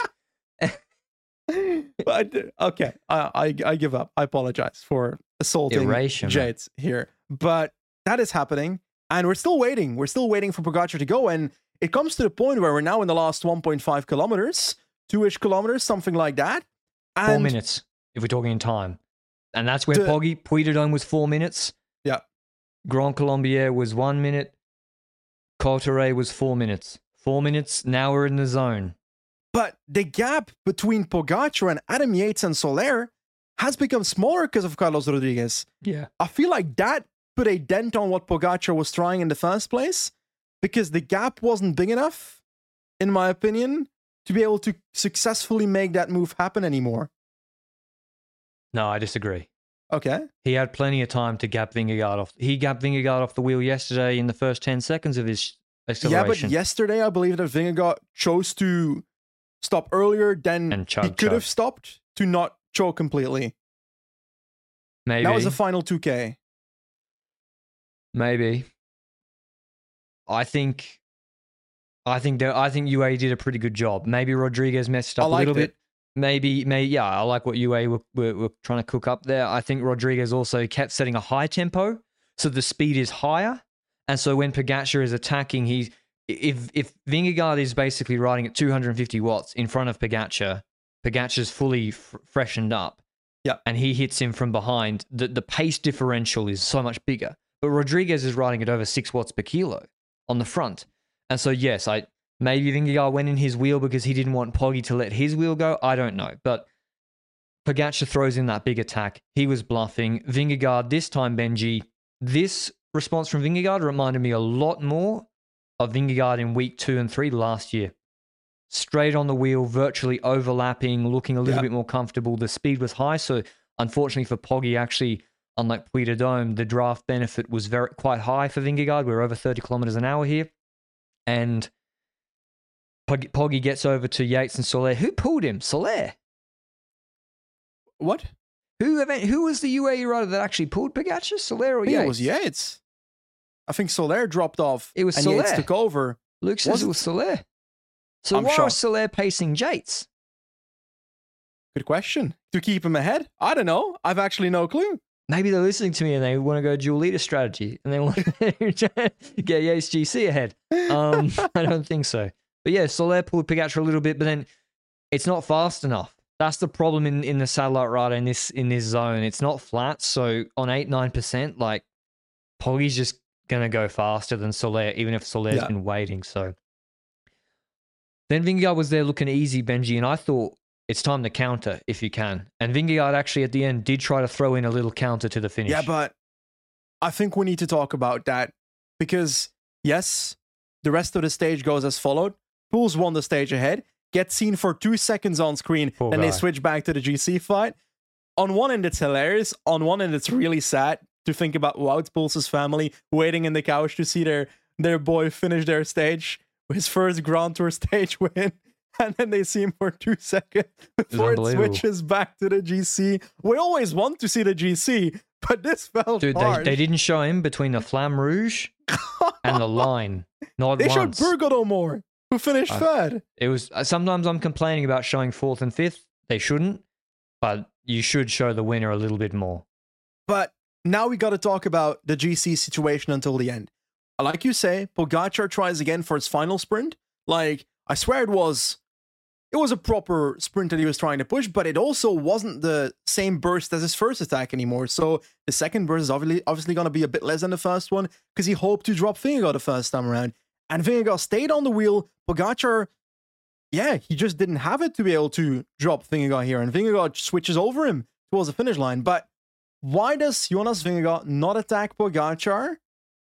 S4: But, okay, I give up. I apologize for assaulting Yates here. But that is happening, and we're still waiting. We're still waiting for Pogacar to go, and it comes to the point where we're now in the last 1.5 kilometers, 2-ish kilometers, something like that. And
S3: 4 minutes, if we're talking in time. And that's where Poggy, Puy de Dôme was 4 minutes.
S4: Yeah.
S3: Grand Colombier was 1 minute. Cauterets was 4 minutes. 4 minutes, now we're in the zone.
S4: But the gap between Pogacar and Adam Yates and Soler has become smaller because of Carlos Rodriguez.
S3: Yeah.
S4: I feel like that put a dent on what Pogacar was trying in the first place, because the gap wasn't big enough, in my opinion, to be able to successfully make that move happen anymore.
S3: No, I disagree.
S4: Okay.
S3: He had plenty of time to gap Vingegaard off. He gapped Vingegaard off the wheel yesterday in the first 10 seconds of his acceleration.
S4: Yeah, but yesterday I believe that Vingegaard chose to stop earlier than he could have stopped to not choke completely.
S3: Maybe.
S4: That was the final 2K.
S3: Maybe. I think UAE did a pretty good job. Maybe Rodriguez messed up a little bit. Maybe, yeah, I like what UAE were trying to cook up there. I think Rodriguez also kept setting a high tempo, so the speed is higher. And so when Pogacar is attacking, if Vingegaard is basically riding at 250 watts in front of Pogacar, Pogacar's fully freshened up.
S4: Yeah. And
S3: he hits him from behind. The pace differential is so much bigger. But Rodriguez is riding at over 6 watts per kilo on the front. And so, yes, maybe Vingegaard went in his wheel because he didn't want Poggy to let his wheel go. I don't know. But Pogacar throws in that big attack. He was bluffing. Vingegaard, this time, Benji, this response from Vingegaard reminded me a lot more of Vingegaard in week 2 and 3 last year. Straight on the wheel, virtually overlapping, looking a little bit more comfortable. The speed was high. So, unfortunately for Poggy, actually, unlike Puy de Dôme, the draft benefit was quite high for Vingegaard. We're over 30 kilometers an hour here. And Poggy gets over to Yates and Soler. Who pulled him? Soler.
S4: What?
S3: Who was the UAE rider that actually pulled Pogacar? Soler or Yates?
S4: It was Yates. I think Soler dropped off.
S3: It was
S4: and
S3: Soler.
S4: Yates took over.
S3: Luke says it was Soler. So why was Soler pacing Yates?
S4: Good question. To keep him ahead? I don't know. I've actually no clue.
S3: Maybe they're listening to me and they want to go dual leader strategy and they want to get Yates GC ahead. I don't think so. But yeah, Soler pulled Pogacar a little bit, but then it's not fast enough. That's the problem in the satellite rider in this zone. It's not flat, so on 8-9%, like Poggy's just going to go faster than Soler, even if Soler's been waiting. So then Vingegaard was there looking easy, Benji, and I thought it's time to counter if you can. And Vingegaard actually at the end did try to throw in a little counter to the finish.
S4: Yeah, but I think we need to talk about that because, yes, the rest of the stage goes as followed. Poels won the stage ahead, gets seen for 2 seconds on screen, then they switch back to the GC fight. On one end, it's hilarious. On one end, it's really sad to think about Wout Poels' family waiting in the couch to see their boy finish their stage, his first Grand Tour stage win. And then they see him for 2 seconds before it switches back to the GC. We always want to see the GC, but this felt hard.
S3: They didn't show him between the Flamme Rouge and the line. Not
S4: they
S3: once.
S4: Showed Burgodo more, who finished third.
S3: It was sometimes I'm complaining about showing fourth and fifth. They shouldn't, but you should show the winner a little bit more.
S4: But now we got to talk about the GC situation until the end. Like you say, Pogacar tries again for his final sprint. Like, I swear it was a proper sprint that he was trying to push, but it also wasn't the same burst as his first attack anymore. So the second burst is obviously going to be a bit less than the first one because he hoped to drop Vingegaard the first time around. And Vingegaard stayed on the wheel. Pogacar, he just didn't have it to be able to drop Vingegaard here. And Vingegaard switches over him towards the finish line. But why does Jonas Vingegaard not attack Pogacar?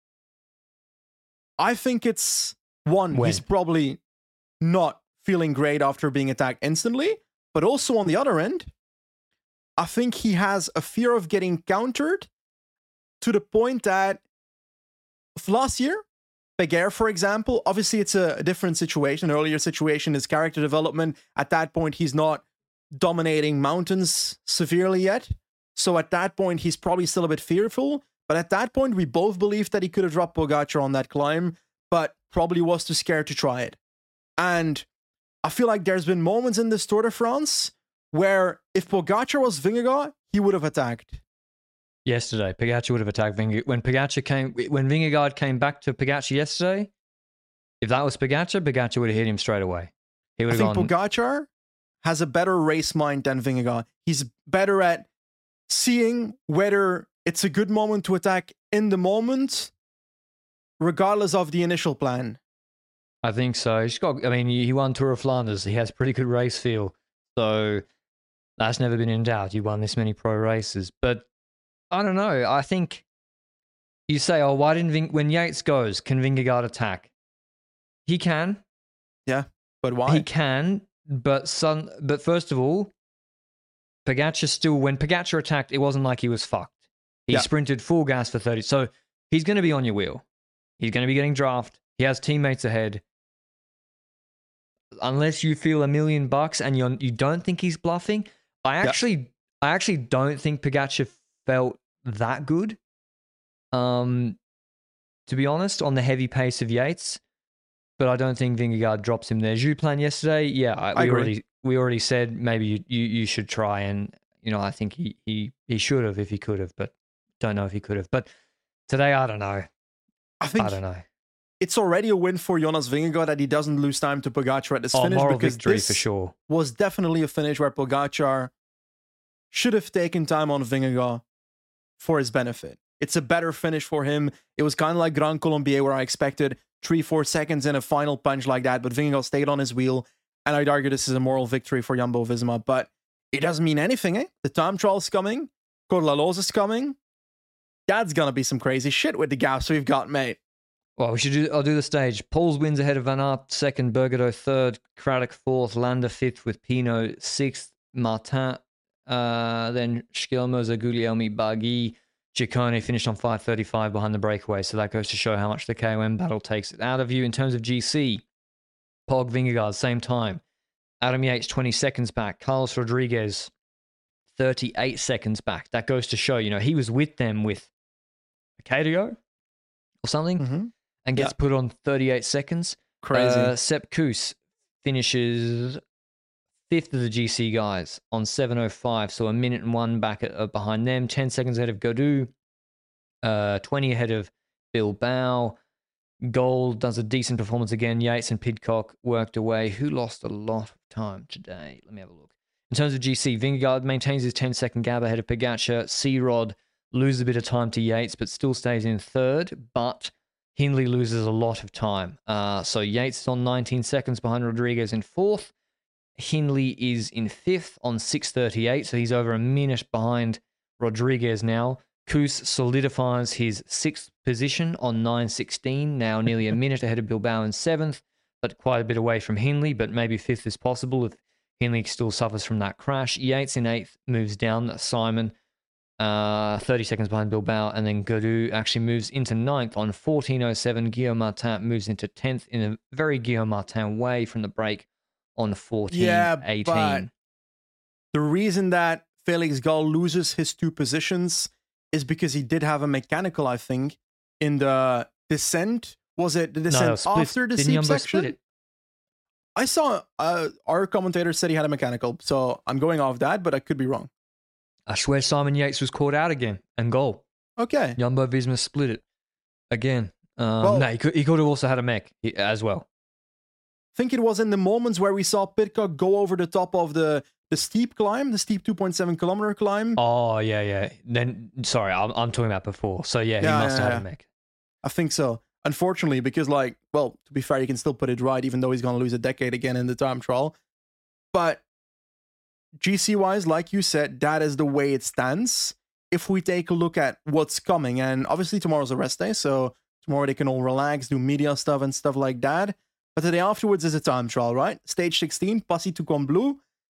S4: I think it's he's probably not feeling great after being attacked instantly, but also on the other end, I think he has a fear of getting countered to the point that last year, Péguerre, for example, obviously it's a different situation, an earlier situation is character development. At that point, he's not dominating mountains severely yet. So at that point, he's probably still a bit fearful. But at that point, we both believed that he could have dropped Pogacar on that climb, but probably was too scared to try it. And I feel like there's been moments in this Tour de France where if Pogacar was Vingegaard, he would have attacked.
S3: Yesterday, Pogacar would have attacked Vingegaard. When Vingegaard came back to Pogacar yesterday, if that was Pogacar would have hit him straight away. He would have gone.
S4: Pogacar has a better race mind than Vingegaard. He's better at seeing whether it's a good moment to attack in the moment, regardless of the initial plan.
S3: I think so. He won Tour of Flanders. He has pretty good race feel. So that's never been in doubt. He won this many pro races. But I don't know. I think you say, why didn't when Yates goes, can Vingegaard attack? He can.
S4: Yeah, but why?
S3: He can, but first of all, Pogacar still, when Pogacar attacked, it wasn't like he was fucked. He sprinted full gas for 30. So he's going to be on your wheel. He's going to be getting drafted. He has teammates ahead. Unless you feel $1 million and you don't think he's bluffing, I actually don't think Pogacar felt that good. To be honest, on the heavy pace of Yates, but I don't think Vingegaard drops him there. Jutland yesterday, we already said maybe you should try, and I think he should have if he could have, but don't know if he could have. But today, I don't know. I don't know.
S4: It's already a win for Jonas Vingegaard that he doesn't lose time to Pogacar at this finish,
S3: moral
S4: because
S3: victory
S4: this
S3: for sure.
S4: Was definitely a finish where Pogacar should have taken time on Vingegaard for his benefit. It's a better finish for him. It was kind of like Grand Colombier where I expected 3-4 seconds in a final punch like that, but Vingegaard stayed on his wheel, and I'd argue this is a moral victory for Jumbo-Visma, but it doesn't mean anything, eh? The time trial's coming, Col de la Loze is coming. That's gonna be some crazy shit with the gaps we've got, mate.
S3: Well, I'll do the stage. Poels wins ahead of Van Aert, second. Burgodo, third. Craddock, fourth. Landa, fifth, with Pinot, sixth. Martin, then Schkelmoser, Guglielmi, Barguil. Ciccone finished on 5:35 behind the breakaway, so that goes to show how much the KOM battle takes it out of you. In terms of GC, Pog, Vingegaard, same time. Adam Yates, 20 seconds back. Carlos Rodriguez, 38 seconds back. That goes to show, he was with them with Cadio or something, and gets put on 38 seconds.
S4: Crazy.
S3: Sepp Kuss finishes fifth of the GC guys on 7:05, so 1:01 back behind them. 10 seconds ahead of Gaudu, 20 ahead of Bilbao. Gold does a decent performance again. Yates and Pidcock worked away. Who lost a lot of time today? Let me have a look. In terms of GC, Vingegaard maintains his 10-second gap ahead of Pogacar. C-Rod loses a bit of time to Yates, but still stays in third. But Hindley loses a lot of time. So Yates is on 19 seconds behind Rodriguez in fourth. Hindley is in fifth on 6:38, so he's over a minute behind Rodriguez now. Kuss solidifies his sixth position on 9:16, now nearly a minute ahead of Bilbao in seventh, but quite a bit away from Hindley, but maybe fifth is possible if Hindley still suffers from that crash. Yates in eighth moves down Simon, 30 seconds behind Bilbao, and then Gaudu actually moves into ninth on 14:07. Guillaume Martin moves into 10th in a very Guillaume Martin way from the break on 14:18.
S4: Yeah, but the reason that Felix Gall loses his two positions is because he did have a mechanical, I think, in the descent. Was it the descent after the steep section? I saw our commentator said he had a mechanical, so I'm going off that, but I could be wrong.
S3: I swear Simon Yates was caught out again and goal.
S4: Okay.
S3: Jumbo-Visma split it again. No, he could have also had a mech as well.
S4: I think it was in the moments where we saw Pidcock go over the top of the steep climb, the steep 2.7 kilometer climb.
S3: Oh, yeah. Then, sorry, I'm talking about before. So, yeah, he must have had a mech.
S4: I think so. Unfortunately, because, to be fair, you can still put it right, even though he's going to lose a decade again in the time trial. But GC-wise, like you said, that is the way it stands. If we take a look at what's coming, and obviously tomorrow's a rest day, so tomorrow they can all relax, do media stuff and stuff like that. But the day afterwards is a time trial, right? Stage 16, Passy to Combloux,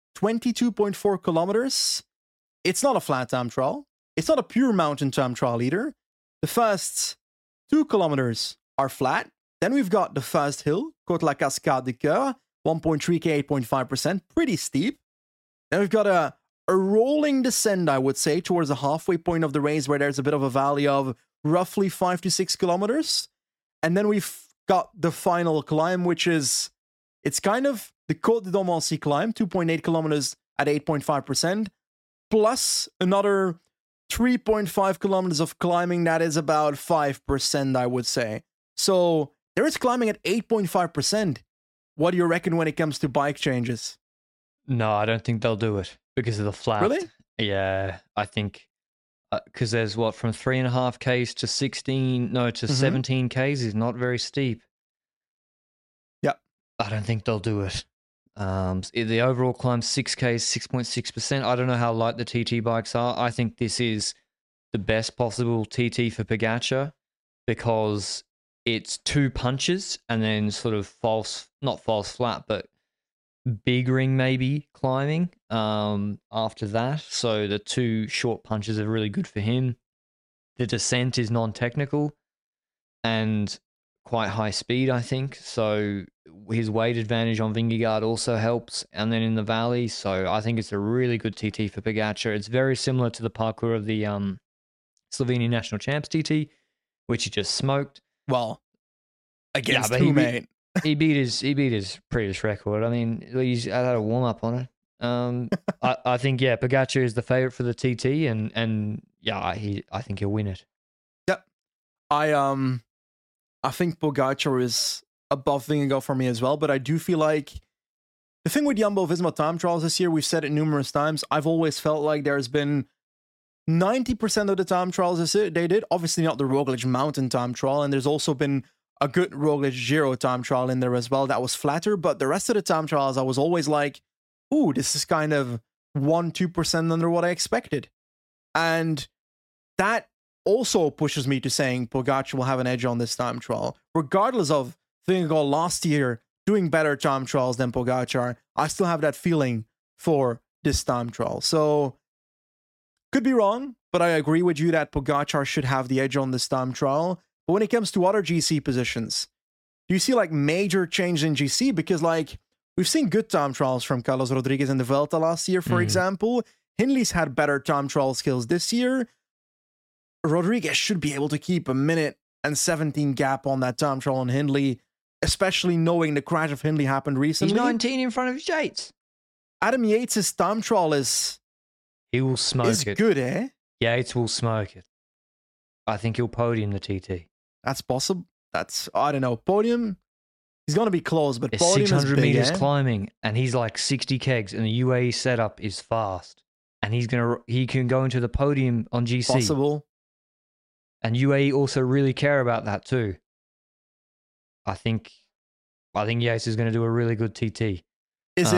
S4: 22.4 kilometers. It's not a flat time trial. It's not a pure mountain time trial either. The first 2 kilometers are flat. Then we've got the first hill, Côte la Cascade de Coeur, 1.3k, 8.5%, pretty steep. Then we've got a rolling descent, I would say, towards the halfway point of the race where there's a bit of a valley of roughly 5 to 6 kilometers. And then we've got the final climb, which is, it's kind of the Côte de Domancy climb, 2.8 kilometers at 8.5%, plus another 3.5 kilometers of climbing that is about 5%, I would say. So there is climbing at 8.5%. What do you reckon when it comes to bike changes?
S3: No, I don't think they'll do it because of the flat.
S4: Really?
S3: Yeah, I think because there's from 3.5Ks to 17Ks is not very steep.
S4: Yeah.
S3: I don't think they'll do it. The overall climb 6K is 6.6%. I don't know how light the TT bikes are. I think this is the best possible TT for Pogačar because it's 2 punches and then sort of not false flat, but big ring maybe climbing after that. So the 2 short punches are really good for him. The descent is non-technical and quite high speed, I think. So his weight advantage on Vingegaard also helps. And then in the valley, so I think it's a really good TT for Pogačar. It's very similar to the parkour of the Slovenian National Champs TT, which he just smoked.
S4: Well, against who, mate?
S3: He beat his previous record. I mean, he's had a warm up on it. I think Pogačar is the favorite for the TT, and I think he'll win it.
S4: Yep, I think Pogačar is above Vingegaard for me as well, but I do feel like the thing with Jumbo-Visma time trials this year, we've said it numerous times. I've always felt like there's been 90% of the time trials they did, obviously not the Roglic Mountain time trial, and there's also been a good Roglic Giro time trial in there as well that was flatter, but the rest of the time trials I was always like, ooh, this is kind of 1-2% under what I expected. And that also pushes me to saying Pogačar will have an edge on this time trial. Regardless of Vingegaard last year doing better time trials than Pogačar, I still have that feeling for this time trial. So, could be wrong, but I agree with you that Pogačar should have the edge on this time trial. But when it comes to other GC positions, do you see major change in GC? Because we've seen good time trials from Carlos Rodriguez in the Vuelta last year, for example. Hindley's had better time trial skills this year. Rodriguez should be able to keep a minute and 17 gap on that time trial on Hindley, especially knowing the crash of Hindley happened recently.
S3: He's 19 in front of Yates.
S4: Adam Yates' time trial is...
S3: He will smoke it.
S4: It's good, eh?
S3: Yates will smoke it. I think he'll podium the TT.
S4: That's possible. I don't know. Podium, he's going to be close, but
S3: it's
S4: podium
S3: 600
S4: is big,
S3: meters climbing, and he's like 60 kegs, and the UAE setup is fast. And he can go into the podium on GC.
S4: Possible.
S3: And UAE also really care about that too. I think Yates is going to do a really good TT.
S4: Is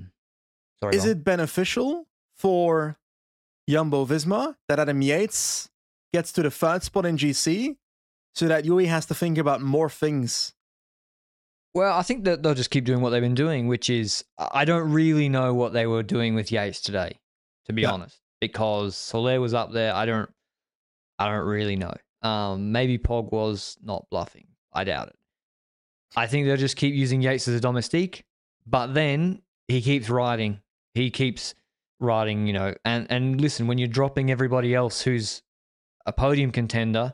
S3: Sorry,
S4: it beneficial for Jumbo-Visma that Adam Yates gets to the third spot in GC so that Yui has to think about more things?
S3: Well, I think that they'll just keep doing what they've been doing, which is I don't really know what they were doing with Yates today, to be honest, because Soler was up there. I don't really know. Maybe Pog was not bluffing. I doubt it. I think they'll just keep using Yates as a domestique, but then he keeps riding. He keeps riding, and listen, when you're dropping everybody else who's a podium contender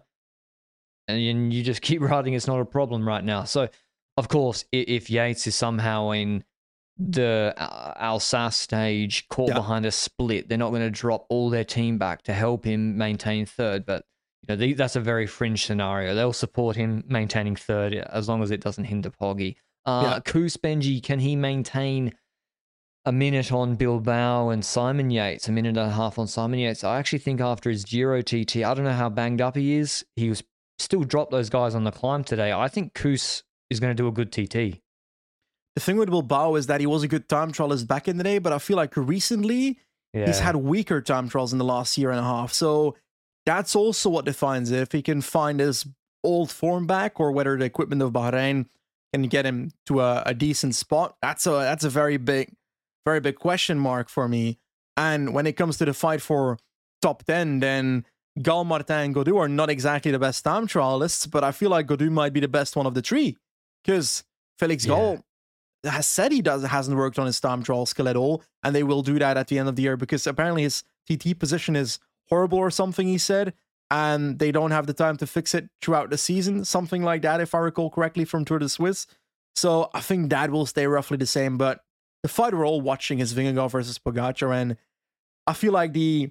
S3: and you just keep riding, it's not a problem right now. So, of course, if Yates is somehow in the Alsace stage, caught behind a split, they're not going to drop all their team back to help him maintain third. But that's a very fringe scenario. They'll support him maintaining third as long as it doesn't hinder Poggy. Koos, Benji, can he maintain a minute on Bilbao and Simon Yates, a minute and a half on Simon Yates? I actually think after his Giro TT, I don't know how banged up he is. He was still dropped those guys on the climb today. I think Koos is going to do a good TT.
S4: The thing with Bilbao is that he was a good time trialist back in the day, but I feel like recently he's had weaker time trials in the last year and a half. So that's also what defines it. If he can find his old form back, or whether the equipment of Bahrain can get him to a decent spot, that's a very big question mark for me. And when it comes to the fight for top 10, then Gal, Martin, and Gaudu are not exactly the best time trialists, but I feel like Gaudu might be the best one of the three, because Felix Gal has said he hasn't worked on his time trial skill at all, and they will do that at the end of the year because apparently his TT position is horrible or something, he said, and they don't have the time to fix it throughout the season, something like that, if I recall correctly, from Tour de Suisse. So I think that will stay roughly the same, but the fight we're all watching is Vingegaard versus Pogacar, and I feel like it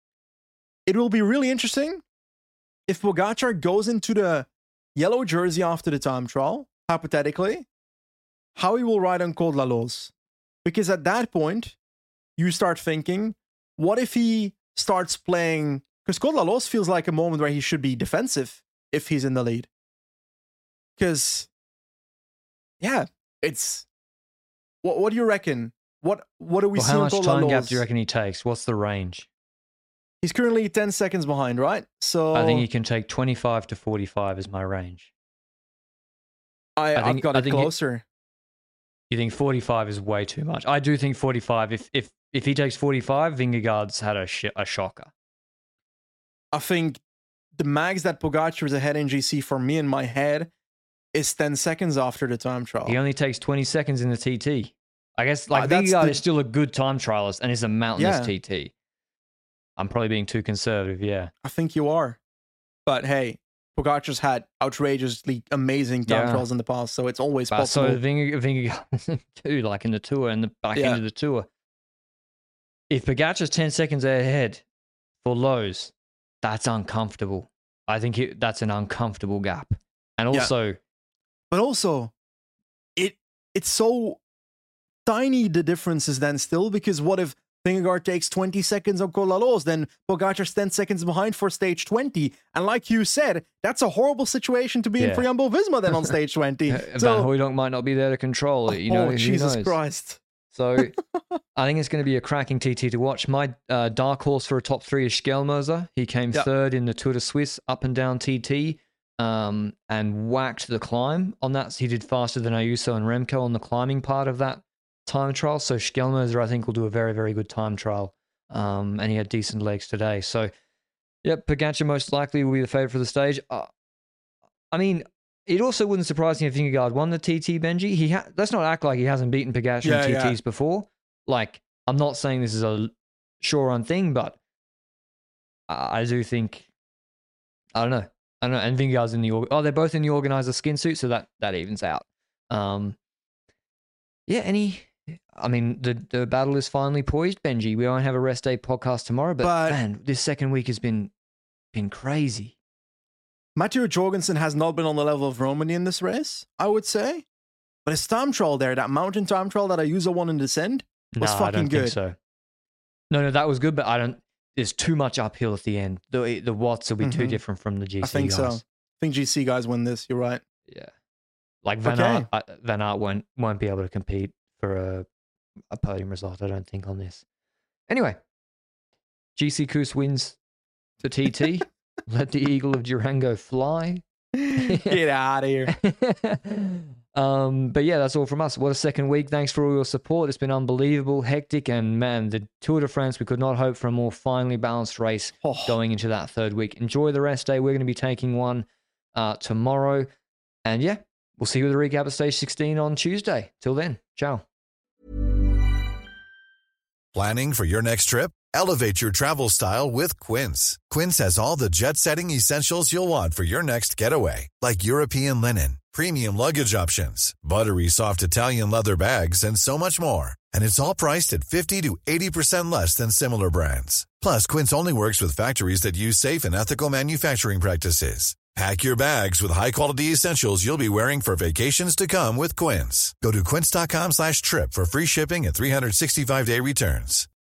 S4: will be really interesting if Pogacar goes into the yellow jersey after the time trial, hypothetically, how he will ride on Col de la Loze. Because at that point, you start thinking, what if he starts playing... Because Col de la Loze feels like a moment where he should be defensive if he's in the lead. Because, it's... What do you reckon? What do we see
S3: how
S4: on
S3: much
S4: Col de la
S3: time
S4: Loze?
S3: gap do you reckon he takes? What's the range?
S4: He's currently 10 seconds behind, right? So
S3: I think he can take 25 to 45 is my range.
S4: I've got it closer.
S3: You think 45 is way too much? I do think 45. If he takes 45, Vingegaard's had a shocker.
S4: I think the max that Pogacar is ahead in GC for me in my head is 10 seconds after the time trial.
S3: He only takes 20 seconds in the TT. I guess Vingegaard is still a good time trialist and is a mountainous TT. I'm probably being too conservative, I
S4: think you are. But hey, Pogacar's had outrageously amazing time trials in the past, so it's always possible.
S3: So Vingegaard too, like in the Tour and the back end of the Tour. If Pogacar's 10 seconds ahead for Lowe's, that's uncomfortable. I think that's an uncomfortable gap. And also...
S4: But also, it's so tiny, the differences then still, because what if Vingegaard takes 20 seconds on Col de la Loze, then Pogacar's 10 seconds behind for stage 20. And like you said, that's a horrible situation to be in for Jumbo-Visma then on stage 20.
S3: Van Hooydonk might not be there to control it.
S4: Jesus Christ.
S3: So I think it's going to be a cracking TT to watch. My dark horse for a top 3 is Schelmoser. He came third in the Tour de Suisse up and down TT and whacked the climb on that. He did faster than Ayuso and Remco on the climbing part of that time trial. So Schelmoser, I think, will do a very, very good time trial. And he had decent legs today. So, Pogacar most likely will be the favourite for the stage. I mean, it also wouldn't surprise me if Vingegaard won the TT, Benji. Let's not act like he hasn't beaten Pogacar in TTs before. Like, I'm not saying this is a sure-run thing, but I do think... I don't know. And Vingegaard's in the... they're both in the organizer skin suit, so that evens out. I mean, the battle is finally poised, Benji. We won't have a rest day podcast tomorrow, but man, this second week has been crazy.
S4: Matteo Jorgensen has not been on the level of Romani in this race, I would say. But his time trial there, that mountain time trial that Ayuso won in descent, was fucking
S3: I don't
S4: good.
S3: Think so. No, that was good, but there's too much uphill at the end. The watts will be too different from the GC guys.
S4: I think so. I think GC guys win this. You're right.
S3: Yeah. Like Van Aert won't be able to compete for a podium result, I don't think, on this. Anyway, GC Kuss wins for TT. Let the Eagle of Durango fly.
S4: Get out of here.
S3: But yeah, that's all from us. What a second week. Thanks for all your support. It's been unbelievable, hectic, and man, the Tour de France, we could not hope for a more finely balanced race going into that third week. Enjoy the rest day. We're going to be taking one tomorrow. And yeah, we'll see you with a recap of Stage 16 on Tuesday. Till then, ciao.
S5: Planning for your next trip? Elevate your travel style with Quince. Quince has all the jet-setting essentials you'll want for your next getaway, like European linen, premium luggage options, buttery soft Italian leather bags, and so much more. And it's all priced at 50 to 80% less than similar brands. Plus, Quince only works with factories that use safe and ethical manufacturing practices. Pack your bags with high-quality essentials you'll be wearing for vacations to come with Quince. Go to quince.com/trip for free shipping and 365-day returns.